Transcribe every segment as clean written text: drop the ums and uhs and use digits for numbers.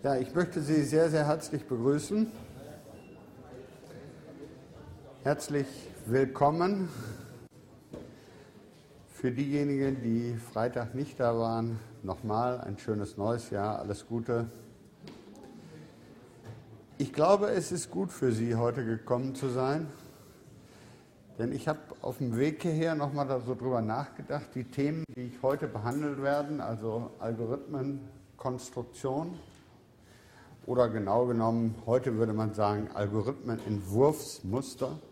Ja, ich möchte Sie sehr, sehr herzlich begrüßen. Herzlich willkommen. Für diejenigen, die Freitag nicht da waren, nochmal ein schönes neues Jahr, alles Gute. Ich glaube, es ist gut für Sie, heute gekommen zu sein, denn ich habe auf dem Weg hierher nochmal so drüber nachgedacht, die Themen, die ich heute behandeln werde, also Algorithmen, Konstruktion oder genau genommen, heute würde man sagen, Algorithmenentwurfsmuster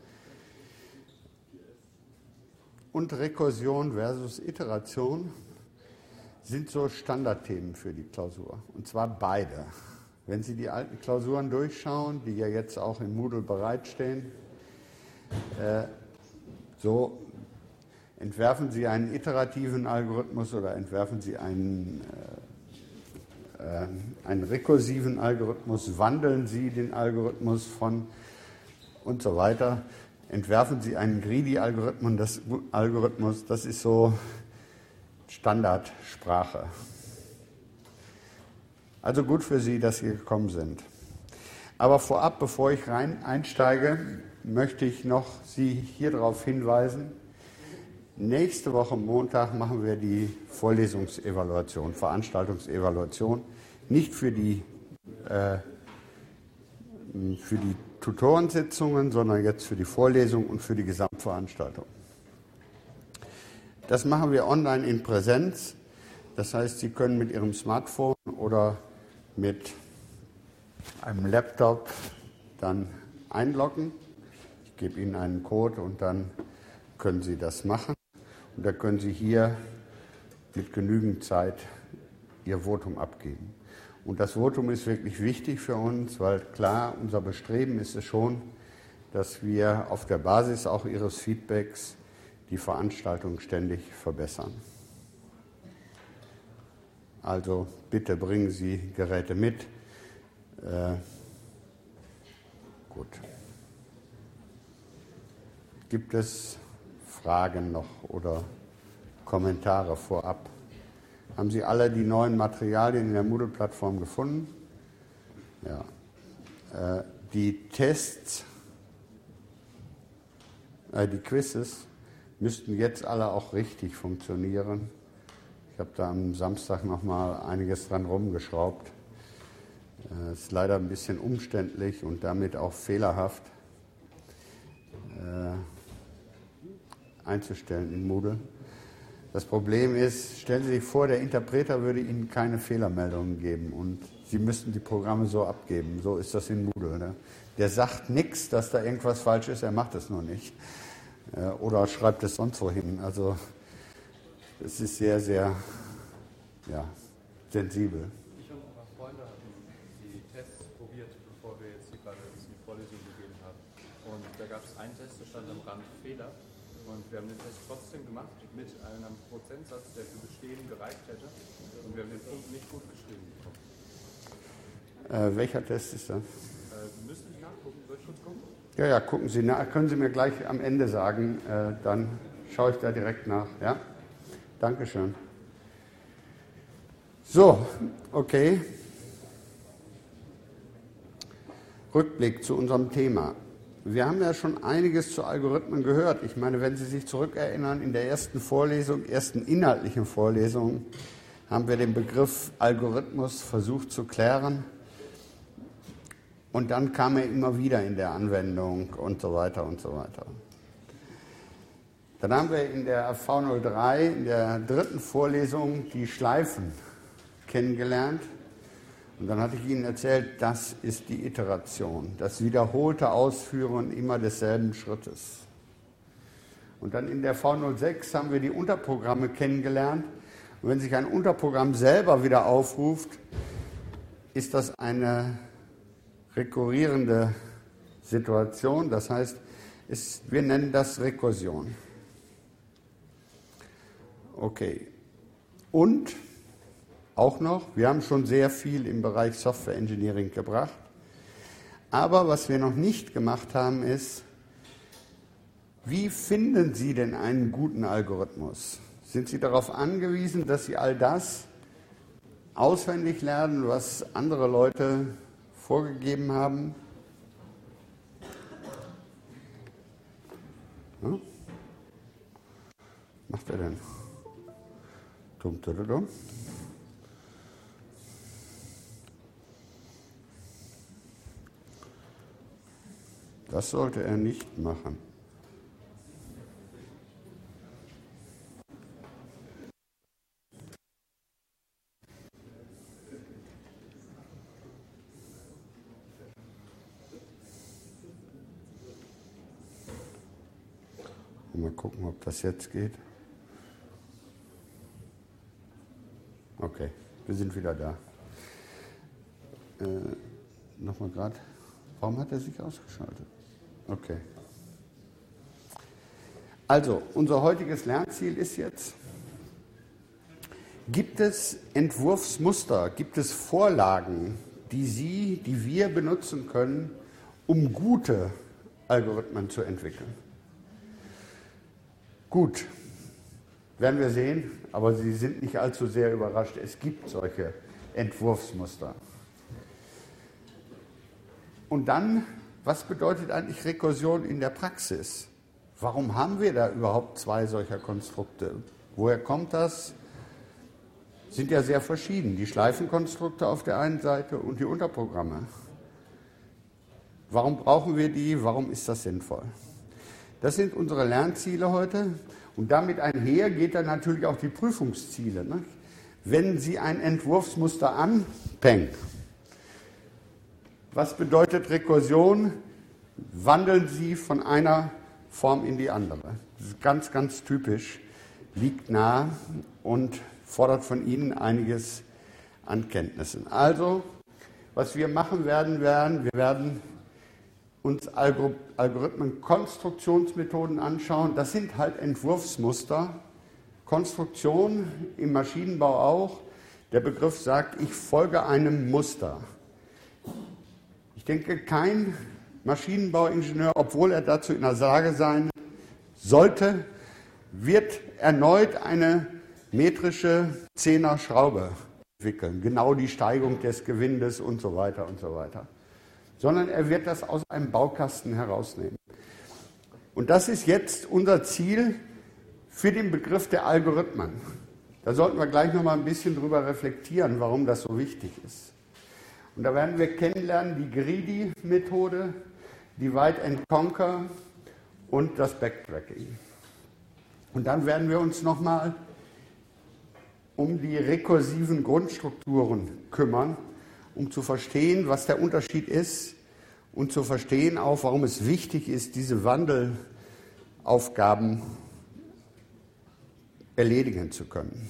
und Rekursion versus Iteration sind so Standardthemen für die Klausur, und zwar beide. Wenn Sie die alten Klausuren durchschauen, die ja jetzt auch im Moodle bereitstehen, so entwerfen Sie einen iterativen Algorithmus oder entwerfen Sie einen rekursiven Algorithmus, wandeln Sie den Algorithmus von und so weiter, entwerfen Sie einen Greedy-Algorithmus, das ist so Standardsprache. Also gut für Sie, dass Sie gekommen sind. Aber vorab, bevor ich einsteige, möchte ich noch Sie hier darauf hinweisen, nächste Woche Montag machen wir die Vorlesungsevaluation, Veranstaltungsevaluation, nicht für die Tutorensitzungen, sondern jetzt für die Vorlesung und für die Gesamtveranstaltung. Das machen wir online in Präsenz, das heißt, Sie können mit Ihrem Smartphone oder mit einem Laptop dann einloggen. Ich gebe Ihnen einen Code und dann können Sie das machen. Und da können Sie hier mit genügend Zeit Ihr Votum abgeben. Und das Votum ist wirklich wichtig für uns, weil klar, unser Bestreben ist es schon, dass wir auf der Basis auch Ihres Feedbacks die Veranstaltung ständig verbessern. Also bitte bringen Sie Geräte mit. Gut. Gibt es Fragen noch oder Kommentare vorab? Haben Sie alle die neuen Materialien in der Moodle-Plattform gefunden? Ja. Die Tests, die Quizzes müssten jetzt alle auch richtig funktionieren. Ich habe da am Samstag noch mal einiges dran rumgeschraubt. Ist leider ein bisschen umständlich und damit auch fehlerhaft einzustellen in Moodle. Das Problem ist, stellen Sie sich vor, der Interpreter würde Ihnen keine Fehlermeldungen geben und Sie müssten die Programme so abgeben. So ist das in Moodle. Ne? Der sagt nichts, dass da irgendwas falsch ist, er macht es nur nicht. Oder schreibt es sonst wo hin. Also es ist sehr, sehr sensibel. Ich und ein paar Freunde hatten die Tests probiert, bevor wir jetzt hier gerade in die Vorlesung gegeben haben. Und da gab es einen Test, da stand am Rand Fehler. Und wir haben den Test trotzdem gemacht mit einem Prozentsatz, der für Bestehen gereicht hätte. Und wir haben den Punkt nicht gut geschrieben bekommen. Welcher Test ist das? Müsste ich nachgucken? Soll ich kurz gucken? Ja, gucken Sie nach. Können Sie mir gleich am Ende sagen, dann schaue ich da direkt nach. Ja? Dankeschön. So, okay. Rückblick zu unserem Thema. Wir haben ja schon einiges zu Algorithmen gehört. Ich meine, wenn Sie sich zurückerinnern, in der ersten inhaltlichen Vorlesung, haben wir den Begriff Algorithmus versucht zu klären. Und dann kam er immer wieder in der Anwendung und so weiter und so weiter. Dann haben wir in der V03, in der dritten Vorlesung, die Schleifen kennengelernt. Und dann hatte ich Ihnen erzählt, das ist die Iteration, das wiederholte Ausführen immer desselben Schrittes. Und dann in der V06 haben wir die Unterprogramme kennengelernt. Und wenn sich ein Unterprogramm selber wieder aufruft, ist das eine rekurrierende Situation. Das heißt, wir nennen das Rekursion. Okay. Und auch noch, wir haben schon sehr viel im Bereich Software Engineering gebracht. Aber was wir noch nicht gemacht haben, ist, wie finden Sie denn einen guten Algorithmus? Sind Sie darauf angewiesen, dass Sie all das auswendig lernen, was andere Leute vorgegeben haben. Ja? Was macht er denn? Dumm, dumm, dumm. Das sollte er nicht machen. Mal gucken, ob das jetzt geht. Okay, wir sind wieder da. Nochmal gerade. Warum hat er sich ausgeschaltet? Okay. Also, unser heutiges Lernziel ist jetzt, gibt es Entwurfsmuster, gibt es Vorlagen, die wir benutzen können, um gute Algorithmen zu entwickeln? Gut, werden wir sehen, aber Sie sind nicht allzu sehr überrascht. Es gibt solche Entwurfsmuster. Und dann, was bedeutet eigentlich Rekursion in der Praxis? Warum haben wir da überhaupt zwei solcher Konstrukte? Woher kommt das? Sind ja sehr verschieden. Die Schleifenkonstrukte auf der einen Seite und die Unterprogramme. Warum brauchen wir die? Warum ist das sinnvoll? Das sind unsere Lernziele heute und damit einher geht dann natürlich auch die Prüfungsziele. Ne? Wenn Sie ein Entwurfsmuster anpeng, was bedeutet Rekursion? Wandeln Sie von einer Form in die andere. Das ist ganz, ganz typisch, liegt nah und fordert von Ihnen einiges an Kenntnissen. Also, was wir machen werden, wir werden uns Algorithmen-Konstruktionsmethoden anschauen. Das sind halt Entwurfsmuster. Konstruktion im Maschinenbau auch. Der Begriff sagt, ich folge einem Muster. Ich denke, kein Maschinenbauingenieur, obwohl er dazu in der Lage sein sollte, wird erneut eine metrische Zehner-Schraube entwickeln. Genau die Steigung des Gewindes und so weiter und so weiter. Sondern er wird das aus einem Baukasten herausnehmen. Und das ist jetzt unser Ziel für den Begriff der Algorithmen. Da sollten wir gleich noch mal ein bisschen drüber reflektieren, warum das so wichtig ist. Und da werden wir kennenlernen die Greedy-Methode, Divide and Conquer und das Backtracking. Und dann werden wir uns noch mal um die rekursiven Grundstrukturen kümmern, um zu verstehen, was der Unterschied ist und zu verstehen auch, warum es wichtig ist, diese Wandelaufgaben erledigen zu können.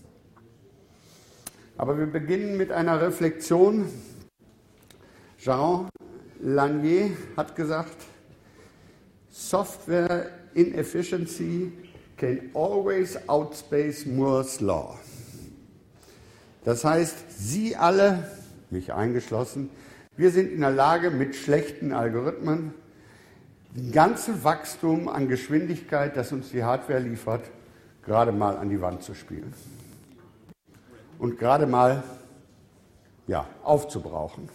Aber wir beginnen mit einer Reflexion. Jean Lanier hat gesagt, Software inefficiency can always outspace Moore's Law. Das heißt, Sie alle, mich eingeschlossen, wir sind in der Lage, mit schlechten Algorithmen das ganze Wachstum an Geschwindigkeit, das uns die Hardware liefert, gerade mal an die Wand zu spielen. Und gerade mal aufzubrauchen.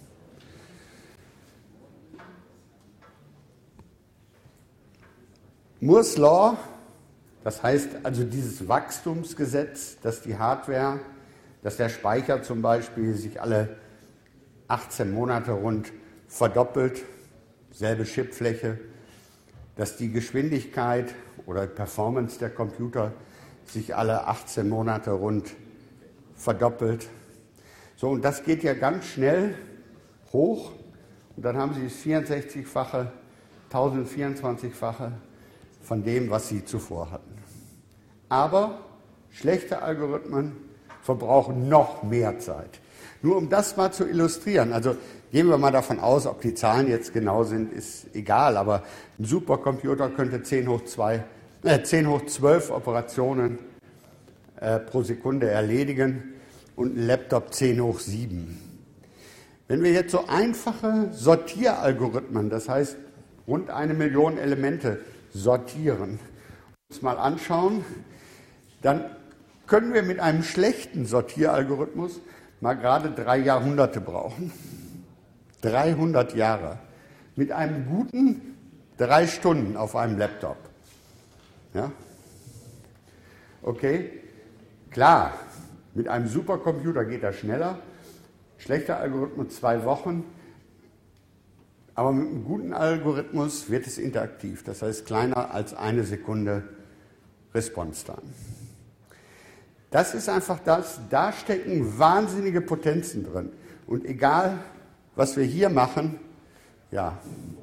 Moore's Law, das heißt also dieses Wachstumsgesetz, dass die Hardware, dass der Speicher zum Beispiel sich alle 18 Monate rund verdoppelt, selbe Chipfläche, dass die Geschwindigkeit oder Performance der Computer sich alle 18 Monate rund verdoppelt. So, und das geht ja ganz schnell hoch und dann haben Sie das 64-fache, 1024-fache von dem, was Sie zuvor hatten. Aber schlechte Algorithmen verbrauchen noch mehr Zeit. Nur um das mal zu illustrieren, also gehen wir mal davon aus, ob die Zahlen jetzt genau sind, ist egal, aber ein Supercomputer könnte 10 hoch 12 Operationen pro Sekunde erledigen und ein Laptop 10 hoch 7. Wenn wir jetzt so einfache Sortieralgorithmen, das heißt rund 1 Million Elemente sortieren, uns mal anschauen, dann können wir mit einem schlechten Sortieralgorithmus mal gerade 3 Jahrhunderte brauchen. 300 Jahre. Mit einem guten 3 Stunden auf einem Laptop. Ja? Okay? Klar, mit einem Supercomputer geht das schneller. Schlechter Algorithmus 2 Wochen. Aber mit einem guten Algorithmus wird es interaktiv. Das heißt kleiner als 1 Sekunde Response-Time. Das ist einfach das, da stecken wahnsinnige Potenzen drin. Und egal, was wir hier machen, ja,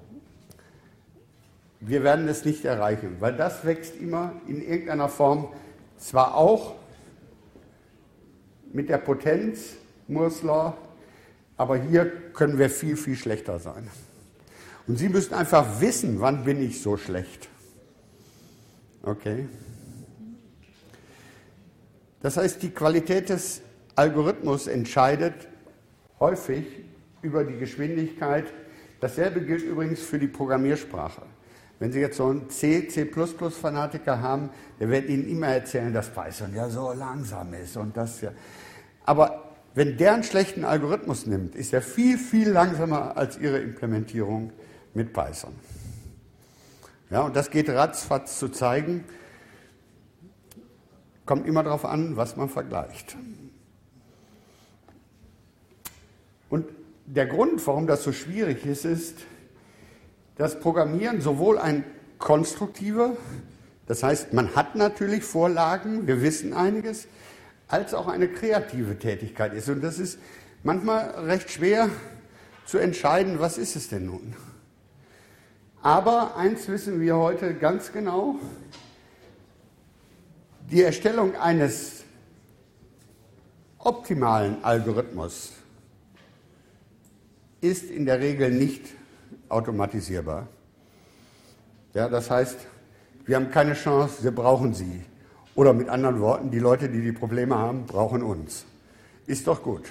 wir werden es nicht erreichen, weil das wächst immer in irgendeiner Form, zwar auch mit der Potenz, Moore's Law, aber hier können wir viel, viel schlechter sein. Und Sie müssen einfach wissen, wann bin ich so schlecht. Okay? Das heißt, die Qualität des Algorithmus entscheidet häufig über die Geschwindigkeit. Dasselbe gilt übrigens für die Programmiersprache. Wenn Sie jetzt so einen C++-Fanatiker haben, der wird Ihnen immer erzählen, dass Python ja so langsam ist und das ja. Aber wenn der einen schlechten Algorithmus nimmt, ist er viel, viel langsamer als Ihre Implementierung mit Python. Ja, und das geht ratzfatz zu zeigen. Kommt immer darauf an, was man vergleicht. Und der Grund, warum das so schwierig ist, ist, dass Programmieren sowohl ein konstruktiver, das heißt, man hat natürlich Vorlagen, wir wissen einiges, als auch eine kreative Tätigkeit ist. Und das ist manchmal recht schwer zu entscheiden, was ist es denn nun? Aber eins wissen wir heute ganz genau, die Erstellung eines optimalen Algorithmus ist in der Regel nicht automatisierbar. Ja, das heißt, wir haben keine Chance, wir brauchen sie. Oder mit anderen Worten, die Leute, die die Probleme haben, brauchen uns. Ist doch gut.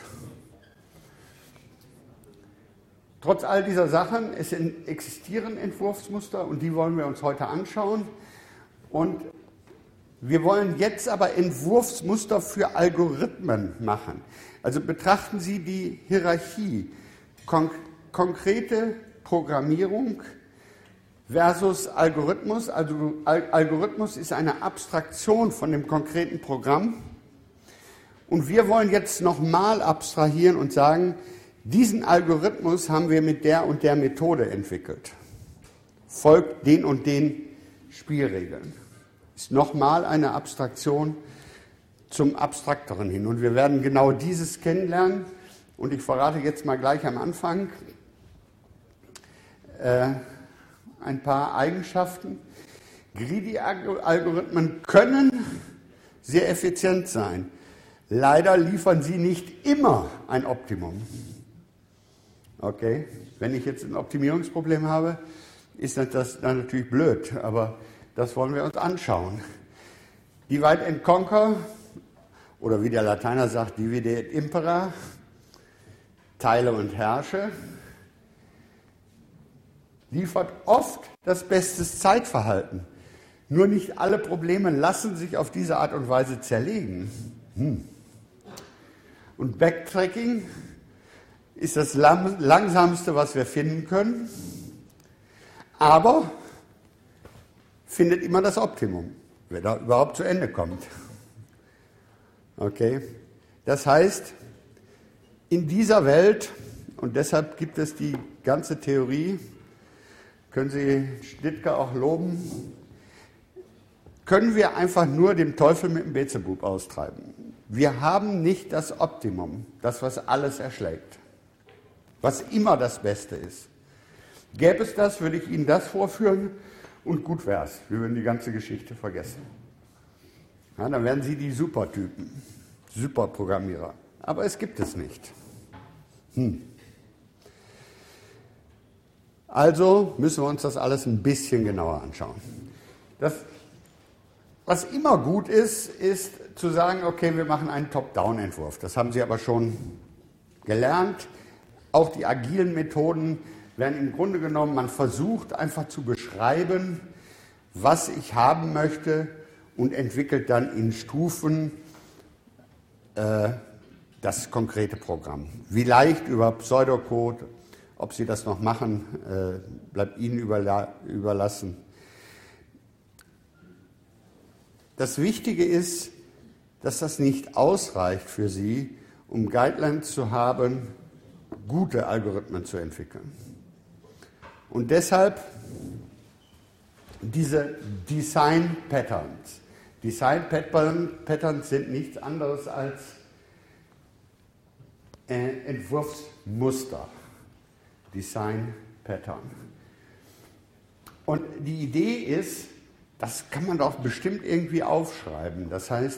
Trotz all dieser Sachen, es existieren Entwurfsmuster und die wollen wir uns heute anschauen. Und wir wollen jetzt aber Entwurfsmuster für Algorithmen machen. Also betrachten Sie die Hierarchie. Konkrete Programmierung versus Algorithmus. Also Algorithmus ist eine Abstraktion von dem konkreten Programm. Und wir wollen jetzt nochmal abstrahieren und sagen, diesen Algorithmus haben wir mit der und der Methode entwickelt. Folgt den und den Spielregeln. Ist nochmal eine Abstraktion zum Abstrakteren hin. Und wir werden genau dieses kennenlernen. Und ich verrate jetzt mal gleich am Anfang ein paar Eigenschaften. Greedy-Algorithmen können sehr effizient sein. Leider liefern sie nicht immer ein Optimum. Okay, wenn ich jetzt ein Optimierungsproblem habe, ist das dann natürlich blöd, aber das wollen wir uns anschauen. Divide and Conquer, oder wie der Lateiner sagt, divide et impera, teile und herrsche, liefert oft das beste Zeitverhalten. Nur nicht alle Probleme lassen sich auf diese Art und Weise zerlegen. Und Backtracking ist das langsamste, was wir finden können, aber findet immer das Optimum, wer da überhaupt zu Ende kommt. Okay? Das heißt, in dieser Welt, und deshalb gibt es die ganze Theorie, können Sie Schnittke auch loben, können wir einfach nur den Teufel mit dem Beelzebub austreiben. Wir haben nicht das Optimum, das, was alles erschlägt, was immer das Beste ist. Gäbe es das, würde ich Ihnen das vorführen und gut wäre es. Wir würden die ganze Geschichte vergessen. Ja, dann wären Sie die Supertypen, Superprogrammierer. Aber es gibt es nicht. Also müssen wir uns das alles ein bisschen genauer anschauen. Was immer gut ist, ist zu sagen, okay, wir machen einen Top-Down-Entwurf. Das haben Sie aber schon gelernt. Auch die agilen Methoden werden im Grunde genommen, man versucht einfach zu beschreiben, was ich haben möchte und entwickelt dann in Stufen das konkrete Programm. Wie leicht über Pseudocode, ob Sie das noch machen, bleibt Ihnen überlassen. Das Wichtige ist, dass das nicht ausreicht für Sie, um Guidelines zu haben, gute Algorithmen zu entwickeln. Und deshalb diese Design Patterns. Design Patterns sind nichts anderes als Entwurfsmuster. Design Pattern. Und die Idee ist, das kann man doch bestimmt irgendwie aufschreiben. Das heißt,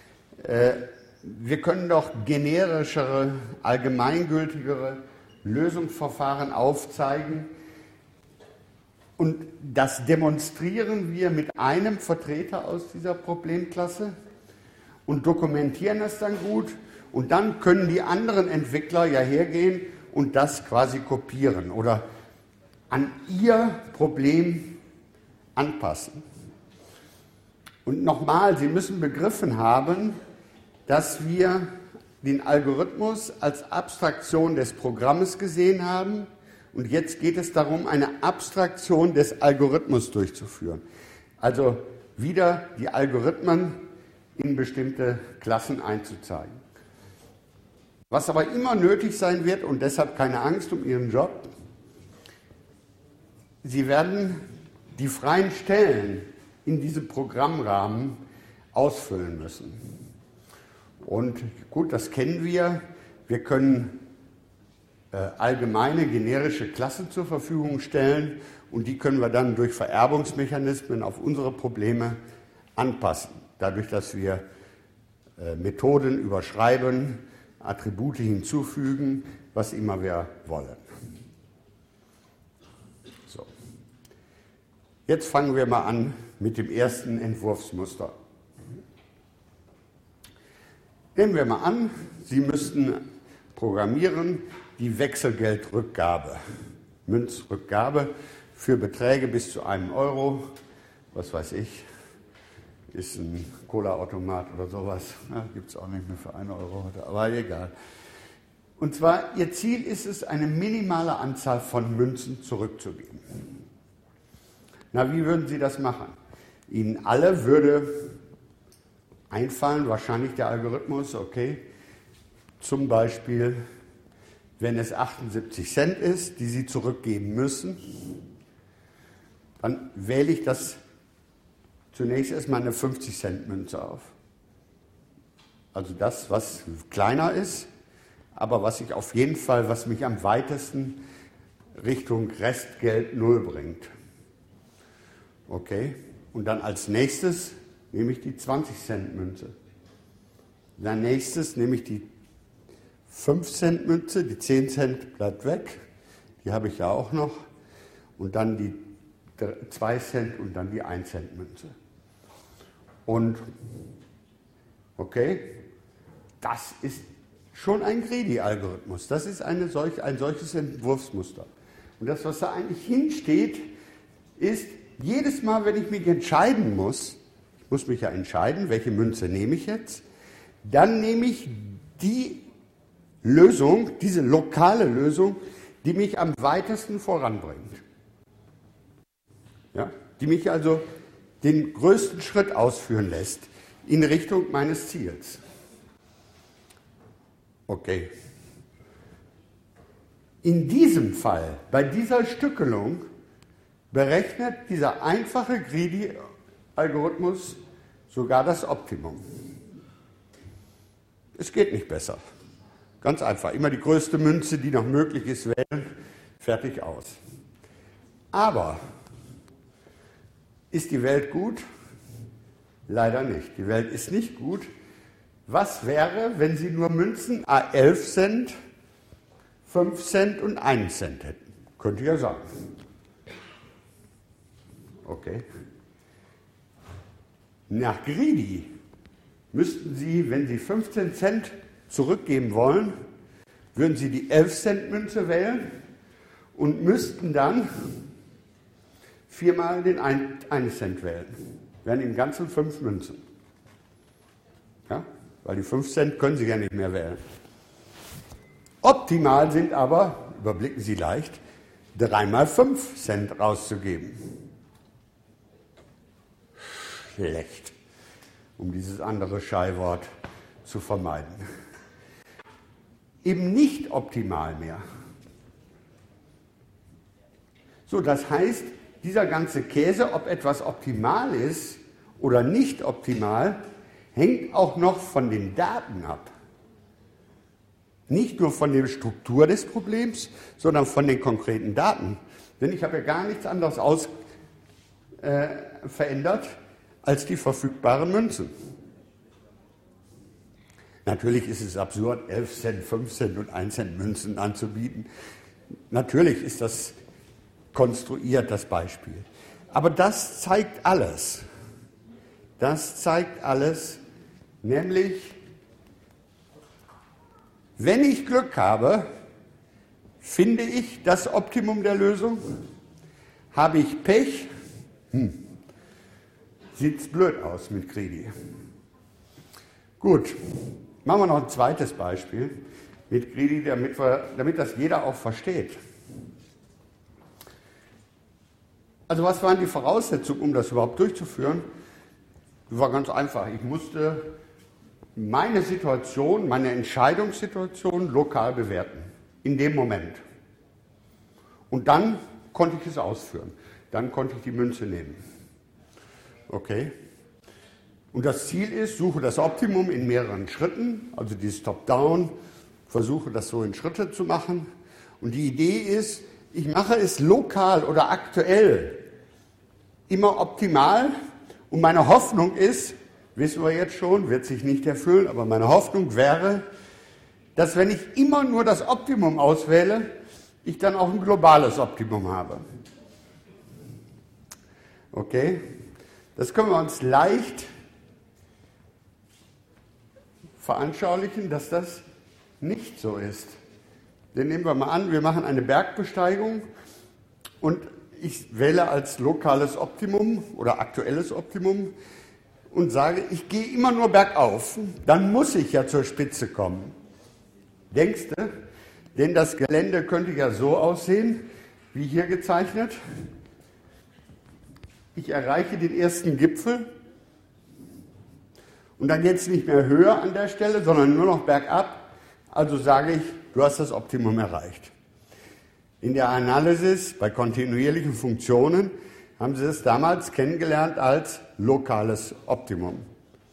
wir können doch generischere, allgemeingültigere Lösungsverfahren aufzeigen. Und das demonstrieren wir mit einem Vertreter aus dieser Problemklasse und dokumentieren das dann gut. Und dann können die anderen Entwickler ja hergehen und das quasi kopieren oder an ihr Problem anpassen. Und nochmal, Sie müssen begriffen haben, dass wir den Algorithmus als Abstraktion des Programmes gesehen haben. Und jetzt geht es darum, eine Abstraktion des Algorithmus durchzuführen. Also wieder die Algorithmen in bestimmte Klassen einzuzeigen. Was aber immer nötig sein wird, und deshalb keine Angst um Ihren Job, Sie werden die freien Stellen in diesem Programmrahmen ausfüllen müssen. Und gut, das kennen wir. Wir können allgemeine generische Klassen zur Verfügung stellen und die können wir dann durch Vererbungsmechanismen auf unsere Probleme anpassen. Dadurch, dass wir Methoden überschreiben, Attribute hinzufügen, was immer wir wollen. So. Jetzt fangen wir mal an mit dem ersten Entwurfsmuster. Nehmen wir mal an, Sie müssten programmieren die Wechselgeldrückgabe, Münzrückgabe für Beträge bis zu 1 Euro, was weiß ich, ist ein Cola-Automat oder sowas, ja, gibt es auch nicht mehr für 1 Euro, aber egal. Und zwar, Ihr Ziel ist es, eine minimale Anzahl von Münzen zurückzugeben. Na, wie würden Sie das machen? Ihnen alle würde einfallen, wahrscheinlich der Algorithmus, okay, zum Beispiel, wenn es 78 Cent ist, die Sie zurückgeben müssen, dann wähle ich das zunächst erstmal eine 50-Cent-Münze auf. Also das, was kleiner ist, aber was ich auf jeden Fall, was mich am weitesten Richtung Restgeld 0 bringt. Okay, und dann als nächstes nehme ich die 20-Cent-Münze. Dann nächstes nehme ich die 5-Cent-Münze, die 10 Cent bleibt weg, die habe ich ja auch noch. Und dann die 2 Cent und dann die 1-Cent-Münze. Und, okay, das ist schon ein Greedy-Algorithmus. Das ist ein solches Entwurfsmuster. Und das, was da eigentlich hinsteht, ist, jedes Mal, wenn ich mich entscheiden muss, ich muss mich ja entscheiden, welche Münze nehme ich jetzt, dann nehme ich die Lösung, diese lokale Lösung, die mich am weitesten voranbringt. Ja? Die mich also den größten Schritt ausführen lässt in Richtung meines Ziels. Okay. In diesem Fall, bei dieser Stückelung, berechnet dieser einfache Greedy-Algorithmus sogar das Optimum. Es geht nicht besser. Ganz einfach. Immer die größte Münze, die noch möglich ist, wählen, fertig aus. Aber ist die Welt gut? Leider nicht. Die Welt ist nicht gut. Was wäre, wenn Sie nur Münzen 11 Cent, 5 Cent und 1 Cent hätten? Könnte ja sein. Okay. Nach Greedy müssten Sie, wenn Sie 15 Cent zurückgeben wollen, würden Sie die 11-Cent-Münze wählen und müssten dann 4-mal den 1 Cent wählen. Wären im Ganzen 5 Münzen. Ja? weil die 5 Cent können Sie ja nicht mehr wählen. Optimal sind aber, überblicken Sie leicht, 3 mal 5 Cent rauszugeben. Schlecht, um dieses andere Scheiwort zu vermeiden. Eben nicht optimal mehr. So, das heißt, dieser ganze Käse, ob etwas optimal ist oder nicht optimal, hängt auch noch von den Daten ab. Nicht nur von der Struktur des Problems, sondern von den konkreten Daten. Denn ich habe ja gar nichts anderes verändert als die verfügbaren Münzen. Natürlich ist es absurd, 11 Cent, 5 Cent und 1 Cent Münzen anzubieten. Natürlich ist das konstruiert, das Beispiel. Aber das zeigt alles. Das zeigt alles, nämlich, wenn ich Glück habe, finde ich das Optimum der Lösung. Habe ich Pech, sieht es blöd aus mit Greedy. Gut, machen wir noch ein zweites Beispiel mit Greedy, damit das jeder auch versteht. Also was waren die Voraussetzungen, um das überhaupt durchzuführen? War ganz einfach. Ich musste meine Situation, meine Entscheidungssituation lokal bewerten, in dem Moment. Und dann konnte ich es ausführen. Dann konnte ich die Münze nehmen. Okay? Und das Ziel ist, suche das Optimum in mehreren Schritten, also dieses Top-Down, versuche das so in Schritte zu machen. Und die Idee ist, ich mache es lokal oder aktuell immer optimal. Und meine Hoffnung ist, wissen wir jetzt schon, wird sich nicht erfüllen, aber meine Hoffnung wäre, dass wenn ich immer nur das Optimum auswähle, ich dann auch ein globales Optimum habe. Okay? Das können wir uns leicht veranschaulichen, dass das nicht so ist. Denn nehmen wir mal an, wir machen eine Bergbesteigung und ich wähle als lokales Optimum oder aktuelles Optimum und sage, ich gehe immer nur bergauf, dann muss ich ja zur Spitze kommen. Denkst du? Denn das Gelände könnte ja so aussehen, wie hier gezeichnet. Ich erreiche den ersten Gipfel und dann jetzt nicht mehr höher an der Stelle, sondern nur noch bergab. Also sage ich, du hast das Optimum erreicht. In der Analysis bei kontinuierlichen Funktionen haben sie es damals kennengelernt als lokales Optimum.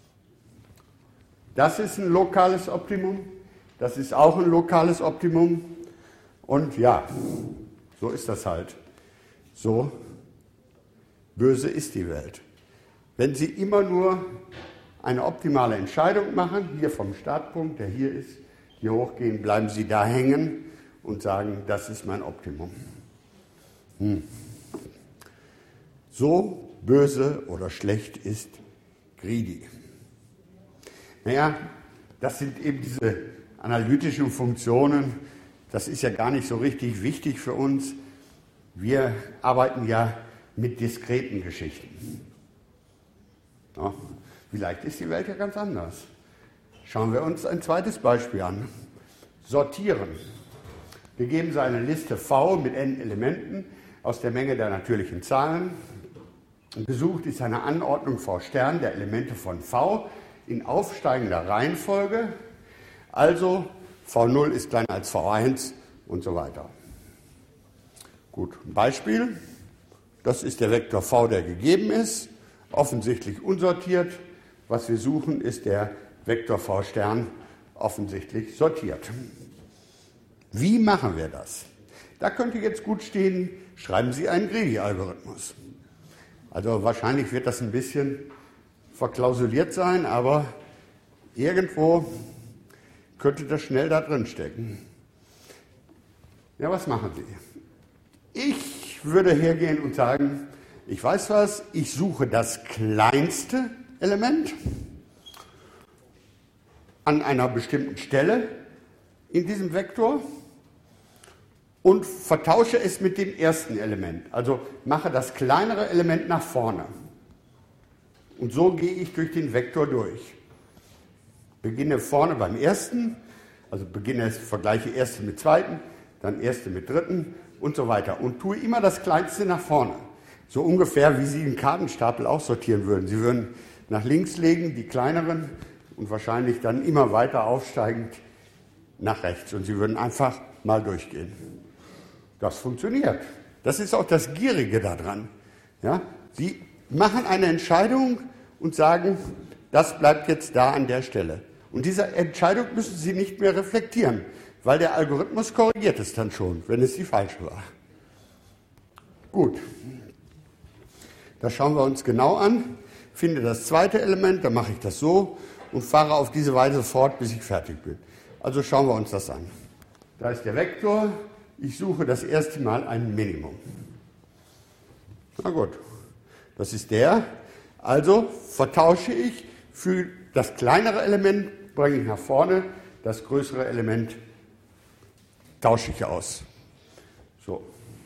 Das ist ein lokales Optimum, das ist auch ein lokales Optimum und ja, so ist das halt. So böse ist die Welt. Wenn Sie immer nur eine optimale Entscheidung machen, hier vom Startpunkt, der hier ist, hier hochgehen, bleiben Sie da hängen und sagen, das ist mein Optimum. So böse oder schlecht ist Greedy. Naja, das sind eben diese analytischen Funktionen, das ist ja gar nicht so richtig wichtig für uns. Wir arbeiten ja mit diskreten Geschichten. Ja, vielleicht ist die Welt ja ganz anders. Schauen wir uns ein zweites Beispiel an. Sortieren. Wir geben so eine Liste V mit n Elementen aus der Menge der natürlichen Zahlen. Gesucht ist eine Anordnung V' der Elemente von V in aufsteigender Reihenfolge. Also V0 ist kleiner als V1 und so weiter. Gut, ein Beispiel. Das ist der Vektor V, der gegeben ist, offensichtlich unsortiert. Was wir suchen, ist der Vektor V', offensichtlich sortiert. Wie machen wir das? Da könnte jetzt gut stehen, schreiben Sie einen Greedy-Algorithmus. Also wahrscheinlich wird das ein bisschen verklausuliert sein, aber irgendwo könnte das schnell da drin stecken. Ja, was machen Sie? Ich würde hergehen und sagen, ich weiß was, ich suche das kleinste Element an einer bestimmten Stelle in diesem Vektor und vertausche es mit dem ersten Element. Also mache das kleinere Element nach vorne. Und so gehe ich durch den Vektor durch. beginne vorne beim ersten, also vergleiche erste mit zweiten, dann erste mit dritten und so weiter und tue immer das Kleinste nach vorne. So ungefähr, wie Sie einen Kartenstapel auch sortieren würden. Sie würden nach links legen, die kleineren, und wahrscheinlich dann immer weiter aufsteigend nach rechts. Und Sie würden einfach mal durchgehen. Das funktioniert. Das ist auch das Gierige daran. Ja? Sie machen eine Entscheidung und sagen, das bleibt jetzt da an der Stelle. Und diese Entscheidung müssen Sie nicht mehr reflektieren, weil der Algorithmus korrigiert es dann schon, wenn es die falsche war. Gut. Das schauen wir uns genau an. Finde das zweite Element, dann mache ich das so und fahre auf diese Weise fort, bis ich fertig bin. Also schauen wir uns das an. Da ist der Vektor. Ich suche das erste Mal ein Minimum. Na gut, das ist der. Also vertausche ich für das kleinere Element, bringe ich nach vorne, das größere Element tausche ich aus. So.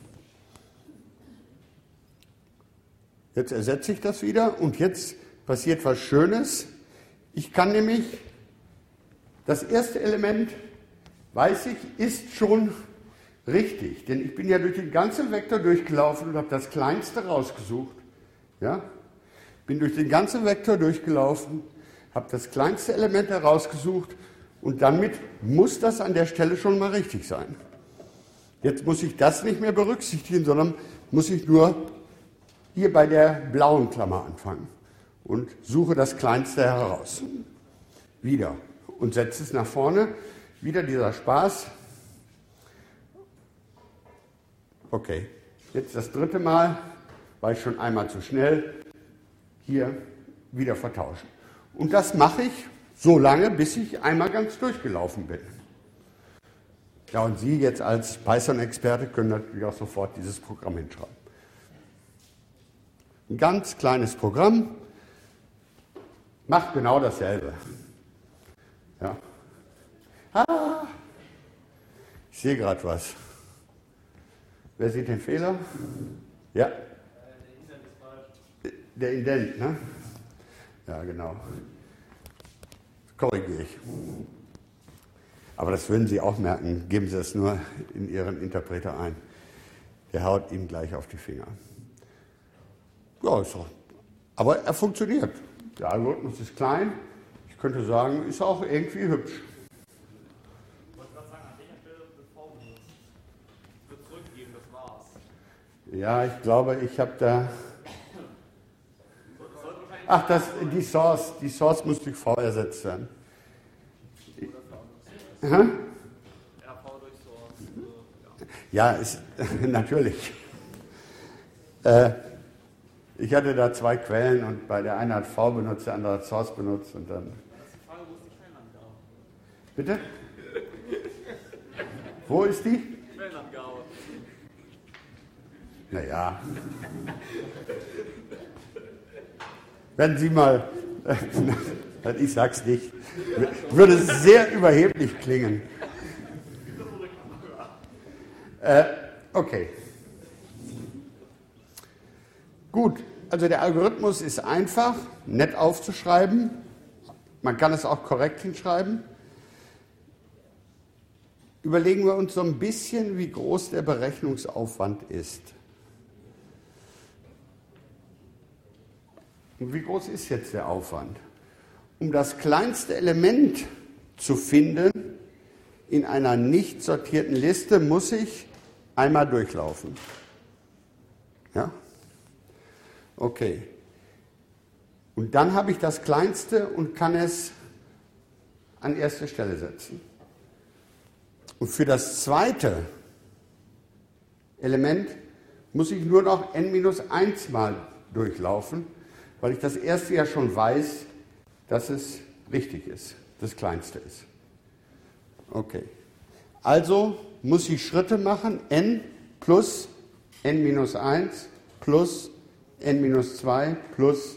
Jetzt ersetze ich das wieder und jetzt passiert was Schönes. Ich kann nämlich das erste Element, weiß ich, ist schon richtig, denn ich bin ja durch den ganzen Vektor durchgelaufen und habe das kleinste rausgesucht. Ja? Bin durch den ganzen Vektor durchgelaufen, habe das kleinste Element herausgesucht und damit muss das an der Stelle schon mal richtig sein. Jetzt muss ich das nicht mehr berücksichtigen, sondern muss ich nur hier bei der blauen Klammer anfangen und suche das kleinste heraus. Wieder und setze es nach vorne. Wieder dieser Spaß. Okay, jetzt das dritte Mal, war ich schon einmal zu schnell. Hier wieder vertauschen. Und das mache ich so lange, bis ich einmal ganz durchgelaufen bin. Ja, und Sie jetzt als Python-Experte können natürlich auch sofort dieses Programm hinschreiben. Ein ganz kleines Programm, macht genau dasselbe. Ja. Ah, ich sehe gerade was. Wer sieht den Fehler? Ja. Der Indent, ne? Ja, genau. Das korrigiere ich. Aber das würden Sie auch merken. Geben Sie das nur in Ihren Interpreter ein. Der haut Ihnen gleich auf die Finger. Ja, ist doch. Aber er funktioniert. Der Algorithmus ist klein. Ich könnte sagen, ist auch irgendwie hübsch. Ich wollte gerade sagen, an welcher Stelle bevor benutzt. Ich würde zurückgeben, das war's. Ja, ich glaube, ich habe da. Ach, die Source muss durch V ersetzt werden. Aha. RV durch Source. Ja, ist, natürlich. Ich hatte da zwei Quellen und bei der eine hat V benutzt, der andere hat Source benutzt und dann. Das ist die Frage, wo ist die Quellenangabe? Bitte? Wo ist die? Quellenangabe. Naja. Wenn Sie mal, ich sag's nicht, würde es sehr überheblich klingen. Okay. Gut, also der Algorithmus ist einfach, nett aufzuschreiben. Man kann es auch korrekt hinschreiben. Überlegen wir uns so ein bisschen, wie groß der Berechnungsaufwand ist. Und wie groß ist jetzt der Aufwand? Um das kleinste Element zu finden in einer nicht sortierten Liste, muss ich einmal durchlaufen. Ja? Okay. Und dann habe ich das kleinste und kann es an erste Stelle setzen. Und für das zweite Element muss ich nur noch n-1 mal durchlaufen, weil ich das erste ja schon weiß, dass es richtig ist, das kleinste ist. Okay. Also muss ich Schritte machen, n plus n-1 plus n-2 plus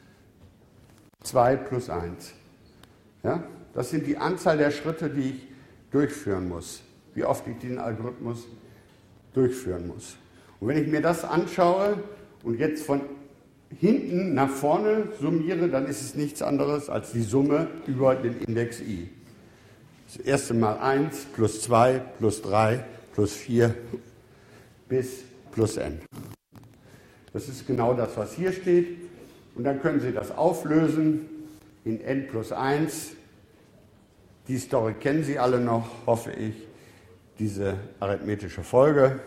2 plus 1. Ja? Das sind die Anzahl der Schritte, die ich durchführen muss, wie oft ich den Algorithmus durchführen muss. Und wenn ich mir das anschaue und jetzt von hinten nach vorne summiere, dann ist es nichts anderes als die Summe über den Index i. Das erste Mal 1 plus 2 plus 3 plus 4 bis plus n. Das ist genau das, was hier steht. Und dann können Sie das auflösen in n plus 1. Die Story kennen Sie alle noch, hoffe ich, diese arithmetische Folge.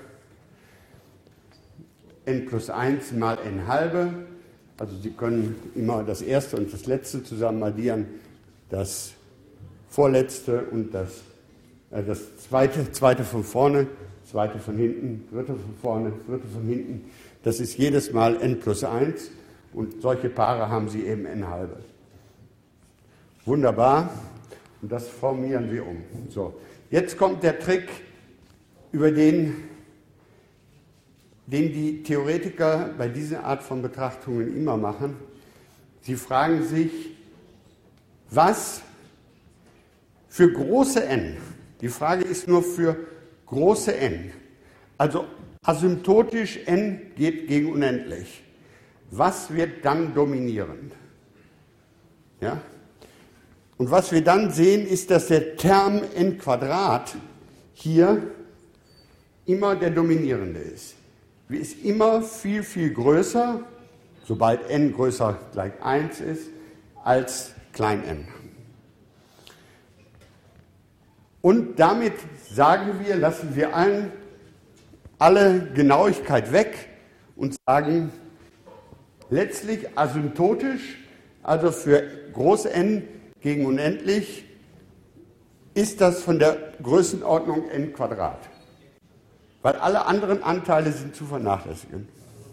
N plus 1 mal n halbe. Also Sie können immer das erste und das letzte zusammen addieren. Das vorletzte und das zweite von vorne, zweite von hinten, dritte von vorne, dritte von hinten. Das ist jedes Mal n plus 1 und solche Paare haben Sie eben n halbe. Wunderbar. Und das formieren wir um. So, jetzt kommt der Trick, über den die Theoretiker bei dieser Art von Betrachtungen immer machen. Sie fragen sich, was für große n, die Frage ist nur für große n, also asymptotisch n geht gegen unendlich, was wird dann dominieren? Ja? Und was wir dann sehen, ist, dass der Term n² hier immer der dominierende ist. Er ist immer viel, viel größer, sobald n größer gleich 1 ist, als klein n. Und damit sagen wir, lassen wir alle Genauigkeit weg und sagen, letztlich asymptotisch, also für groß n gegen unendlich, ist das von der Größenordnung n². Weil alle anderen Anteile sind zu vernachlässigen.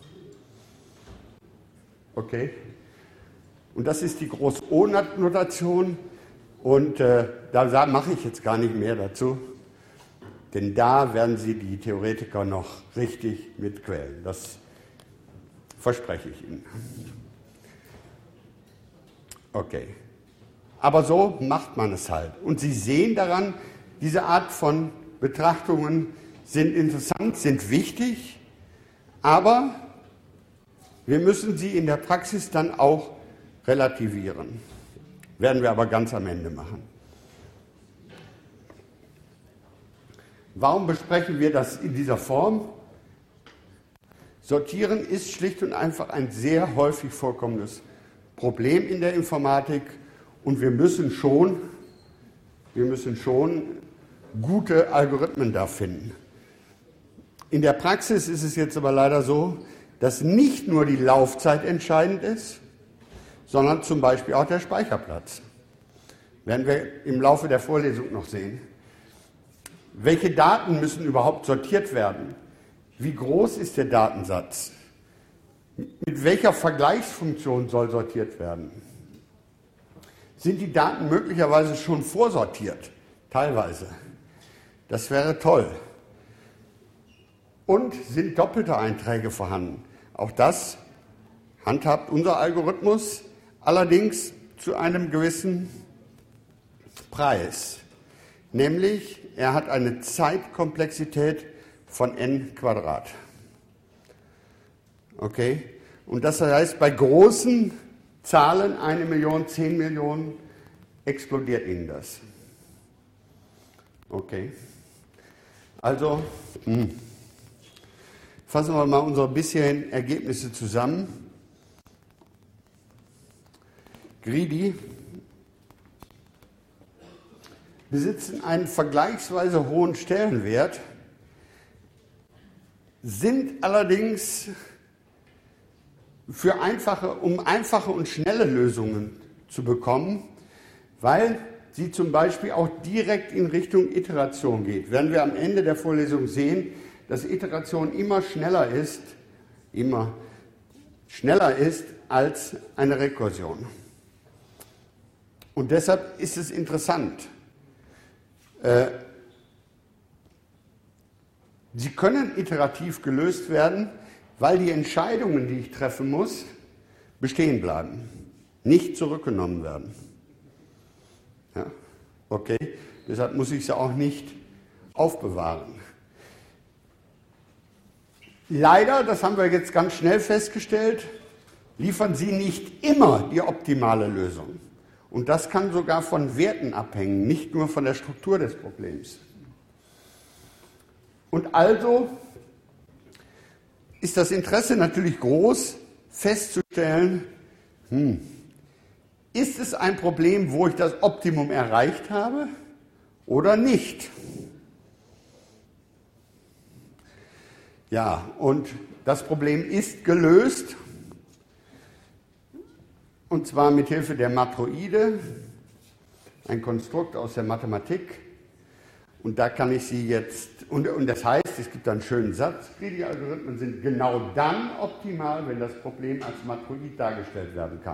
Okay? Und das ist die Groß-O-Notation und da mache ich jetzt gar nicht mehr dazu, denn da werden Sie die Theoretiker noch richtig mitquälen. Das verspreche ich Ihnen. Okay. Aber so macht man es halt. Und Sie sehen daran, diese Art von Betrachtungen sind interessant, sind wichtig, aber wir müssen sie in der Praxis dann auch relativieren. Werden wir aber ganz am Ende machen. Warum besprechen wir das in dieser Form? Sortieren ist schlicht und einfach ein sehr häufig vorkommendes Problem in der Informatik und wir müssen schon gute Algorithmen da finden. In der Praxis ist es jetzt aber leider so, dass nicht nur die Laufzeit entscheidend ist, sondern zum Beispiel auch der Speicherplatz. Werden wir im Laufe der Vorlesung noch sehen. Welche Daten müssen überhaupt sortiert werden? Wie groß ist der Datensatz? Mit welcher Vergleichsfunktion soll sortiert werden? Sind die Daten möglicherweise schon vorsortiert? Teilweise. Das wäre toll. Und sind doppelte Einträge vorhanden? Auch das handhabt unser Algorithmus, allerdings zu einem gewissen Preis. Nämlich, er hat eine Zeitkomplexität von n². Okay? Und das heißt, bei großen Zahlen, 1 Million, 10 Millionen, explodiert Ihnen das. Okay? Also, fassen wir mal unsere bisherigen Ergebnisse zusammen. Greedy besitzen einen vergleichsweise hohen Stellenwert, sind allerdings um einfache und schnelle Lösungen zu bekommen, weil sie zum Beispiel auch direkt in Richtung Iteration geht. Werden wir am Ende der Vorlesung sehen, dass Iteration immer schneller ist als eine Rekursion. Und deshalb ist es interessant. Sie können iterativ gelöst werden, weil die Entscheidungen, die ich treffen muss, bestehen bleiben, nicht zurückgenommen werden. Ja? Okay, deshalb muss ich sie auch nicht aufbewahren. Leider, das haben wir jetzt ganz schnell festgestellt, liefern sie nicht immer die optimale Lösung. Und das kann sogar von Werten abhängen, nicht nur von der Struktur des Problems. Und also ist das Interesse natürlich groß, festzustellen, ist es ein Problem, wo ich das Optimum erreicht habe oder nicht? Ja, und das Problem ist gelöst, und zwar mit Hilfe der Matroide, ein Konstrukt aus der Mathematik. Und da kann ich Sie jetzt, und das heißt, es gibt einen schönen Satz, Greedy-Algorithmen sind genau dann optimal, wenn das Problem als Matroid dargestellt werden kann.